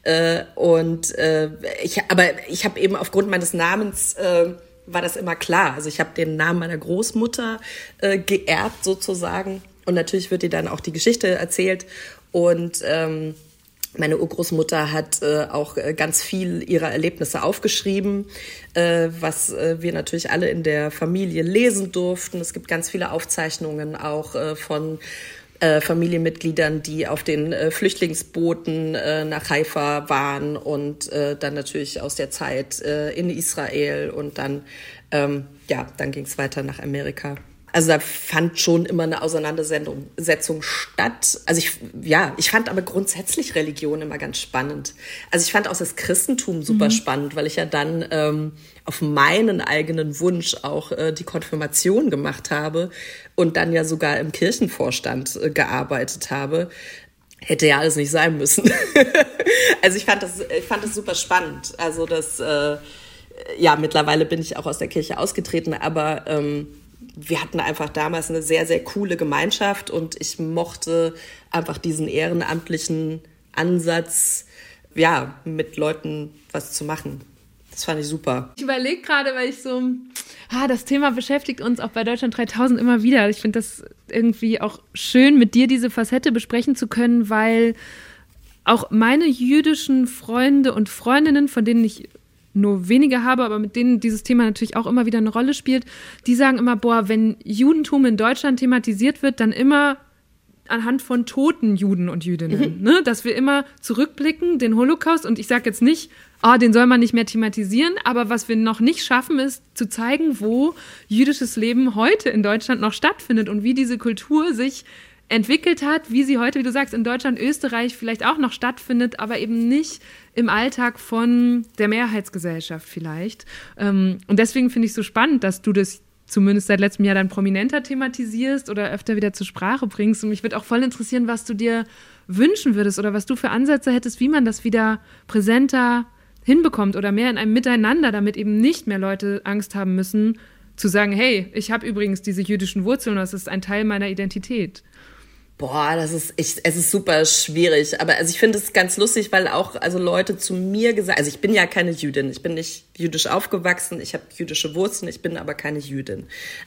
Ich habe eben aufgrund meines Namens war das immer klar. Also ich habe den Namen meiner Großmutter geerbt sozusagen. Und natürlich wird dir dann auch die Geschichte erzählt. Und meine Urgroßmutter hat auch ganz viel ihrer Erlebnisse aufgeschrieben, was wir natürlich alle in der Familie lesen durften. Es gibt ganz viele Aufzeichnungen auch von Familienmitgliedern, die auf den Flüchtlingsbooten nach Haifa waren und dann natürlich aus der Zeit in Israel und dann ging es weiter nach Amerika. Also da fand schon immer eine Auseinandersetzung statt. Also ich fand aber grundsätzlich Religion immer ganz spannend. Also ich fand auch das Christentum super spannend, weil ich ja dann auf meinen eigenen Wunsch auch die Konfirmation gemacht habe und dann ja sogar im Kirchenvorstand gearbeitet habe. Hätte ja alles nicht sein müssen. Also ich fand das super spannend. Also mittlerweile bin ich auch aus der Kirche ausgetreten, aber wir hatten einfach damals eine sehr, sehr coole Gemeinschaft und ich mochte einfach diesen ehrenamtlichen Ansatz, mit Leuten was zu machen. Das fand ich super. Ich überlege gerade, weil ich das Thema beschäftigt uns auch bei Deutschland 3000 immer wieder. Ich finde das irgendwie auch schön, mit dir diese Facette besprechen zu können, weil auch meine jüdischen Freunde und Freundinnen, von denen ich nur wenige habe, aber mit denen dieses Thema natürlich auch immer wieder eine Rolle spielt, die sagen immer, wenn Judentum in Deutschland thematisiert wird, dann immer anhand von toten Juden und Jüdinnen. Ne? Dass wir immer zurückblicken, den Holocaust, und ich sage jetzt nicht, den soll man nicht mehr thematisieren, aber was wir noch nicht schaffen, ist zu zeigen, wo jüdisches Leben heute in Deutschland noch stattfindet und wie diese Kultur sich entwickelt hat, wie sie heute, wie du sagst, in Deutschland, Österreich vielleicht auch noch stattfindet, aber eben nicht im Alltag von der Mehrheitsgesellschaft vielleicht. Und deswegen finde ich es so spannend, dass du das zumindest seit letztem Jahr dann prominenter thematisierst oder öfter wieder zur Sprache bringst. Und mich würde auch voll interessieren, was du dir wünschen würdest oder was du für Ansätze hättest, wie man das wieder präsenter hinbekommt oder mehr in einem Miteinander, damit eben nicht mehr Leute Angst haben müssen, zu sagen, hey, ich habe übrigens diese jüdischen Wurzeln, das ist ein Teil meiner Identität. Es ist super schwierig, aber ich finde es ganz lustig, weil auch Leute zu mir gesagt, ich bin ja keine Jüdin, ich bin nicht jüdisch aufgewachsen, ich habe jüdische Wurzeln, ich bin aber keine Jüdin.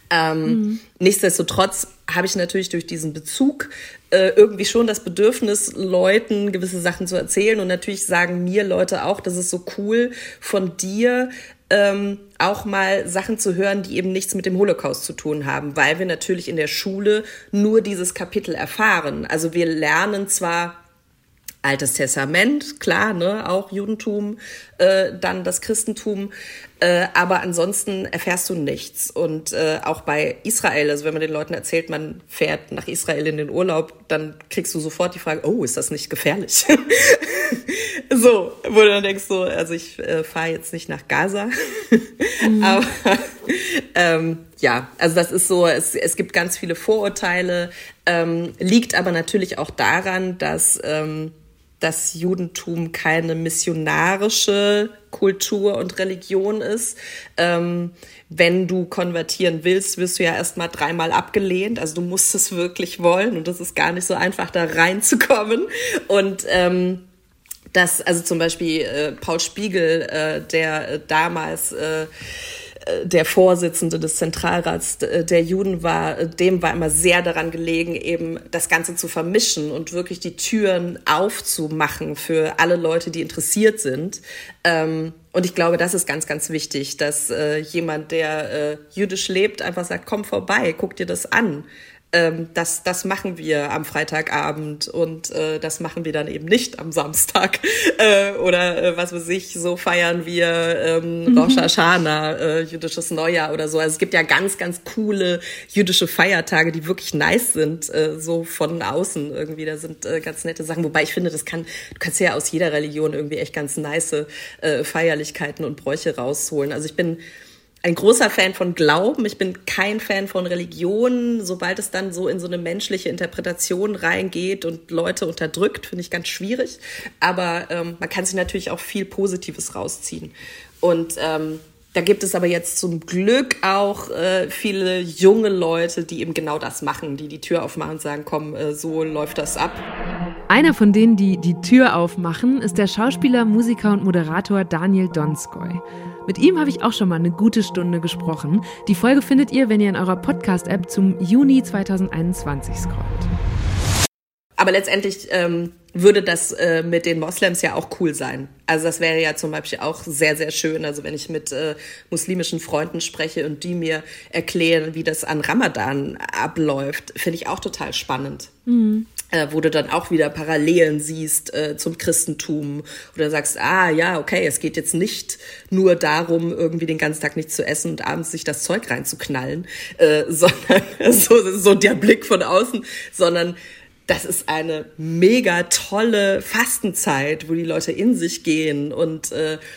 Nichtsdestotrotz habe ich natürlich durch diesen Bezug irgendwie schon das Bedürfnis, Leuten gewisse Sachen zu erzählen, und natürlich sagen mir Leute auch, das ist so cool von dir, auch mal Sachen zu hören, die eben nichts mit dem Holocaust zu tun haben, weil wir natürlich in der Schule nur dieses Kapitel erfahren. Also wir lernen zwar Altes Testament, klar, ne, auch Judentum, dann das Christentum, aber ansonsten erfährst du nichts. Und auch bei Israel, also wenn man den Leuten erzählt, man fährt nach Israel in den Urlaub, dann kriegst du sofort die Frage, ist das nicht gefährlich? So, wo du dann denkst, ich fahre jetzt nicht nach Gaza. Aber also das ist so, es gibt ganz viele Vorurteile, liegt aber natürlich auch daran, dass das Judentum keine missionarische Kultur und Religion ist. Wenn du konvertieren willst, wirst du ja erst mal 3-mal abgelehnt. Also du musst es wirklich wollen, und das ist gar nicht so einfach, da reinzukommen. Und also zum Beispiel Paul Spiegel, der damals der Vorsitzende des Zentralrats der Juden war, dem war immer sehr daran gelegen, eben das Ganze zu vermischen und wirklich die Türen aufzumachen für alle Leute, die interessiert sind. Und ich glaube, das ist ganz, ganz wichtig, dass jemand, der jüdisch lebt, einfach sagt, komm vorbei, guck dir das an. Das machen wir am Freitagabend und das machen wir dann eben nicht am Samstag oder was weiß ich, so feiern wir Rosh Hashanah, jüdisches Neujahr oder so. Also es gibt ja ganz, ganz coole jüdische Feiertage, die wirklich nice sind, so von außen irgendwie. Da sind ganz nette Sachen, wobei ich finde, du kannst ja aus jeder Religion irgendwie echt ganz nice Feierlichkeiten und Bräuche rausholen. Also ich bin ein großer Fan von Glauben. Ich bin kein Fan von Religion. Sobald es dann so in so eine menschliche Interpretation reingeht und Leute unterdrückt, finde ich ganz schwierig. Aber man kann sich natürlich auch viel Positives rausziehen. Und da gibt es aber jetzt zum Glück auch viele junge Leute, die eben genau das machen, die die Tür aufmachen und sagen, komm, so läuft das ab. Einer von denen, die die Tür aufmachen, ist der Schauspieler, Musiker und Moderator Daniel Donskoy. Mit ihm habe ich auch schon mal eine gute Stunde gesprochen. Die Folge findet ihr, wenn ihr in eurer Podcast-App zum Juni 2021 scrollt. Aber letztendlich würde das mit den Moslems ja auch cool sein. Also das wäre ja zum Beispiel auch sehr, sehr schön. Also wenn ich mit muslimischen Freunden spreche und die mir erklären, wie das an Ramadan abläuft, finde ich auch total spannend. Wo du dann auch wieder Parallelen siehst zum Christentum. Oder sagst, okay, es geht jetzt nicht nur darum, irgendwie den ganzen Tag nichts zu essen und abends sich das Zeug reinzuknallen, sondern so der Blick von außen, sondern das ist eine mega tolle Fastenzeit, wo die Leute in sich gehen und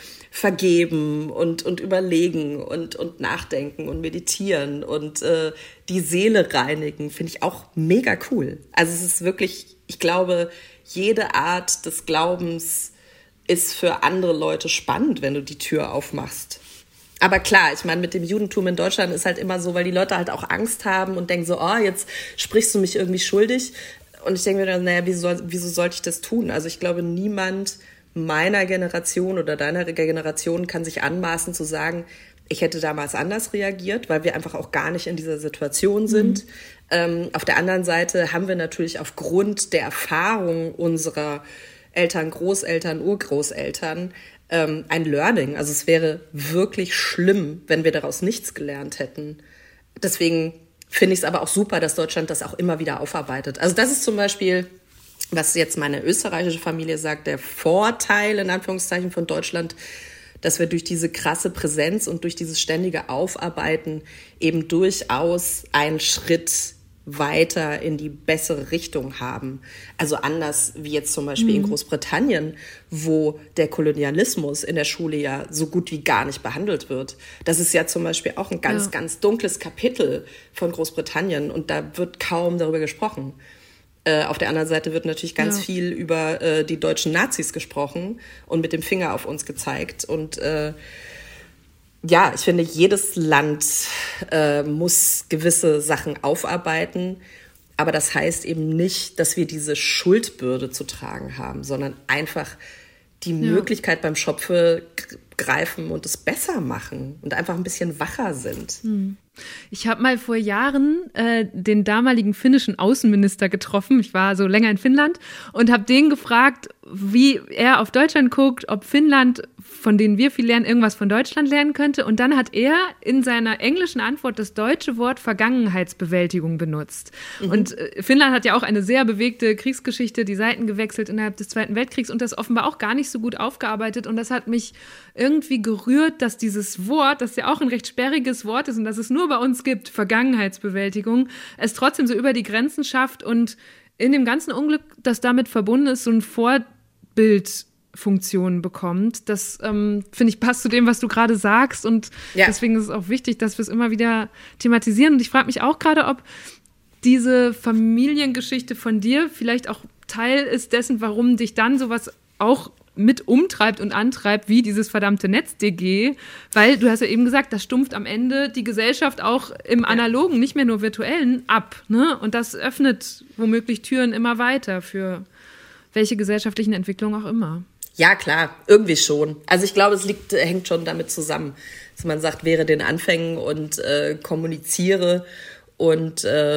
vergeben und überlegen und nachdenken und meditieren und die Seele reinigen, finde ich auch mega cool. Also es ist wirklich, ich glaube, jede Art des Glaubens ist für andere Leute spannend, wenn du die Tür aufmachst. Aber klar, ich meine, mit dem Judentum in Deutschland ist halt immer so, weil die Leute halt auch Angst haben und denken so, jetzt sprichst du mich irgendwie schuldig. Und ich denke mir dann, wieso sollte ich das tun? Also ich glaube, niemand meiner Generation oder deiner Generation kann sich anmaßen zu sagen, ich hätte damals anders reagiert, weil wir einfach auch gar nicht in dieser Situation sind. Auf der anderen Seite haben wir natürlich aufgrund der Erfahrung unserer Eltern, Großeltern, Urgroßeltern ein Learning. Also es wäre wirklich schlimm, wenn wir daraus nichts gelernt hätten. Deswegen finde ich es aber auch super, dass Deutschland das auch immer wieder aufarbeitet. Also das ist zum Beispiel, was jetzt meine österreichische Familie sagt, der Vorteil in Anführungszeichen von Deutschland, dass wir durch diese krasse Präsenz und durch dieses ständige Aufarbeiten eben durchaus einen Schritt weiter in die bessere Richtung haben. Also anders wie jetzt zum Beispiel in Großbritannien, wo der Kolonialismus in der Schule ja so gut wie gar nicht behandelt wird. Das ist ja zum Beispiel auch ein ganz, ganz dunkles Kapitel von Großbritannien und da wird kaum darüber gesprochen. Auf der anderen Seite wird natürlich ganz viel über die deutschen Nazis gesprochen und mit dem Finger auf uns gezeigt. Und ich finde, jedes Land muss gewisse Sachen aufarbeiten. Aber das heißt eben nicht, dass wir diese Schuldbürde zu tragen haben, sondern einfach die Möglichkeit beim Schopfe greifen und es besser machen und einfach ein bisschen wacher sind. Ich habe mal vor Jahren den damaligen finnischen Außenminister getroffen. Ich war so länger in Finnland und habe den gefragt, wie er auf Deutschland guckt, ob Finnland, von denen wir viel lernen, irgendwas von Deutschland lernen könnte. Und dann hat er in seiner englischen Antwort das deutsche Wort Vergangenheitsbewältigung benutzt. Und Finnland hat ja auch eine sehr bewegte Kriegsgeschichte, die Seiten gewechselt innerhalb des Zweiten Weltkriegs und das offenbar auch gar nicht so gut aufgearbeitet. Und das hat mich irgendwie gerührt, dass dieses Wort, das ja auch ein recht sperriges Wort ist und dass es nur bei uns gibt, Vergangenheitsbewältigung, es trotzdem so über die Grenzen schafft und in dem ganzen Unglück, das damit verbunden ist, so ein Vorbildfunktion bekommt. Das, finde ich, passt zu dem, was du gerade sagst und deswegen ist es auch wichtig, dass wir es immer wieder thematisieren. Und ich frage mich auch gerade, ob diese Familiengeschichte von dir vielleicht auch Teil ist dessen, warum dich dann sowas auch mit umtreibt und antreibt, wie dieses verdammte NetzDG, weil du hast ja eben gesagt, das stumpft am Ende die Gesellschaft auch im Analogen, nicht mehr nur virtuellen, ab, ne? Und das öffnet womöglich Türen immer weiter für welche gesellschaftlichen Entwicklungen auch immer. Ja, klar, irgendwie schon. Also ich glaube, es hängt schon damit zusammen, dass man sagt, wäre den Anfängen und kommuniziere und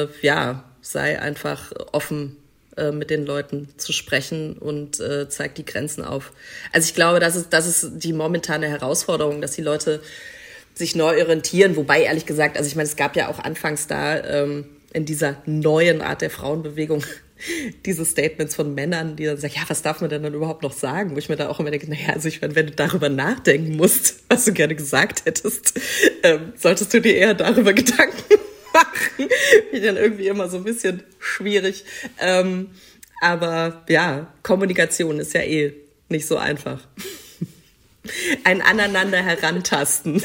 sei einfach offen mit den Leuten zu sprechen und zeigt die Grenzen auf. Also ich glaube, das ist die momentane Herausforderung, dass die Leute sich neu orientieren. Wobei, ehrlich gesagt, also ich meine, es gab ja auch anfangs da in dieser neuen Art der Frauenbewegung diese Statements von Männern, die dann sagen, was darf man denn dann überhaupt noch sagen? Wo ich mir da auch immer denke, also ich meine, wenn du darüber nachdenken musst, was du gerne gesagt hättest, solltest du dir eher darüber Gedanken machen. Finde ich dann irgendwie immer so ein bisschen schwierig. Aber Kommunikation ist ja nicht so einfach. Ein aneinander herantasten.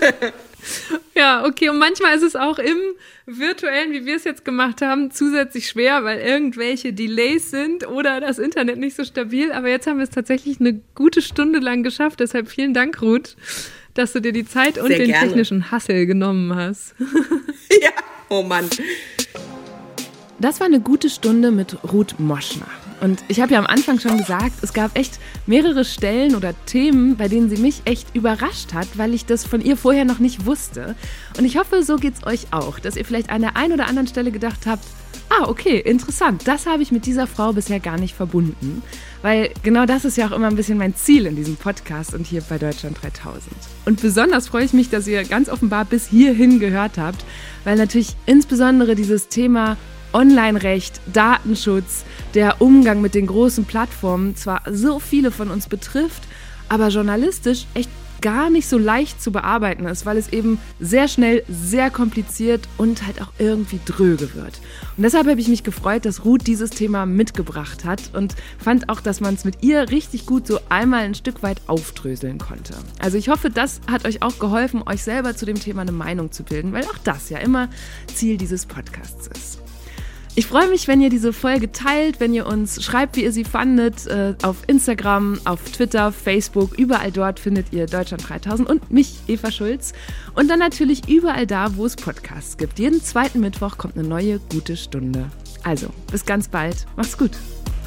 Ja, okay. Und manchmal ist es auch im Virtuellen, wie wir es jetzt gemacht haben, zusätzlich schwer, weil irgendwelche Delays sind oder das Internet nicht so stabil. Aber jetzt haben wir es tatsächlich eine gute Stunde lang geschafft. Deshalb vielen Dank, Ruth, dass du dir die Zeit und den technischen Hassel genommen hast. Ja, oh Mann. Das war eine gute Stunde mit Ruth Moschner. Und ich habe ja am Anfang schon gesagt, es gab echt mehrere Stellen oder Themen, bei denen sie mich echt überrascht hat, weil ich das von ihr vorher noch nicht wusste. Und ich hoffe, so geht's euch auch, dass ihr vielleicht an der einen oder anderen Stelle gedacht habt, Okay, interessant. Das habe ich mit dieser Frau bisher gar nicht verbunden, weil genau das ist ja auch immer ein bisschen mein Ziel in diesem Podcast und hier bei Deutschland 3000. Und besonders freue ich mich, dass ihr ganz offenbar bis hierhin gehört habt, weil natürlich insbesondere dieses Thema Online-Recht, Datenschutz, der Umgang mit den großen Plattformen zwar so viele von uns betrifft, aber journalistisch echt gar nicht so leicht zu bearbeiten ist, weil es eben sehr schnell, sehr kompliziert und halt auch irgendwie dröge wird. Und deshalb habe ich mich gefreut, dass Ruth dieses Thema mitgebracht hat und fand auch, dass man es mit ihr richtig gut so einmal ein Stück weit aufdröseln konnte. Also ich hoffe, das hat euch auch geholfen, euch selber zu dem Thema eine Meinung zu bilden, weil auch das ja immer Ziel dieses Podcasts ist. Ich freue mich, wenn ihr diese Folge teilt, wenn ihr uns schreibt, wie ihr sie fandet, auf Instagram, auf Twitter, Facebook, überall dort findet ihr Deutschland 3000 und mich, Eva Schulz. Und dann natürlich überall da, wo es Podcasts gibt. Jeden zweiten Mittwoch kommt eine neue gute Stunde. Also, bis ganz bald. Macht's gut.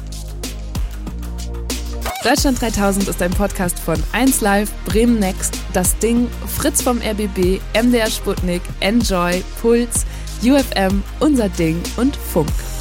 Deutschland 3000 ist ein Podcast von 1Live, Bremen Next, Das Ding, Fritz vom RBB, MDR Sputnik, Enjoy, Puls, UFM, Unser Ding und Funk.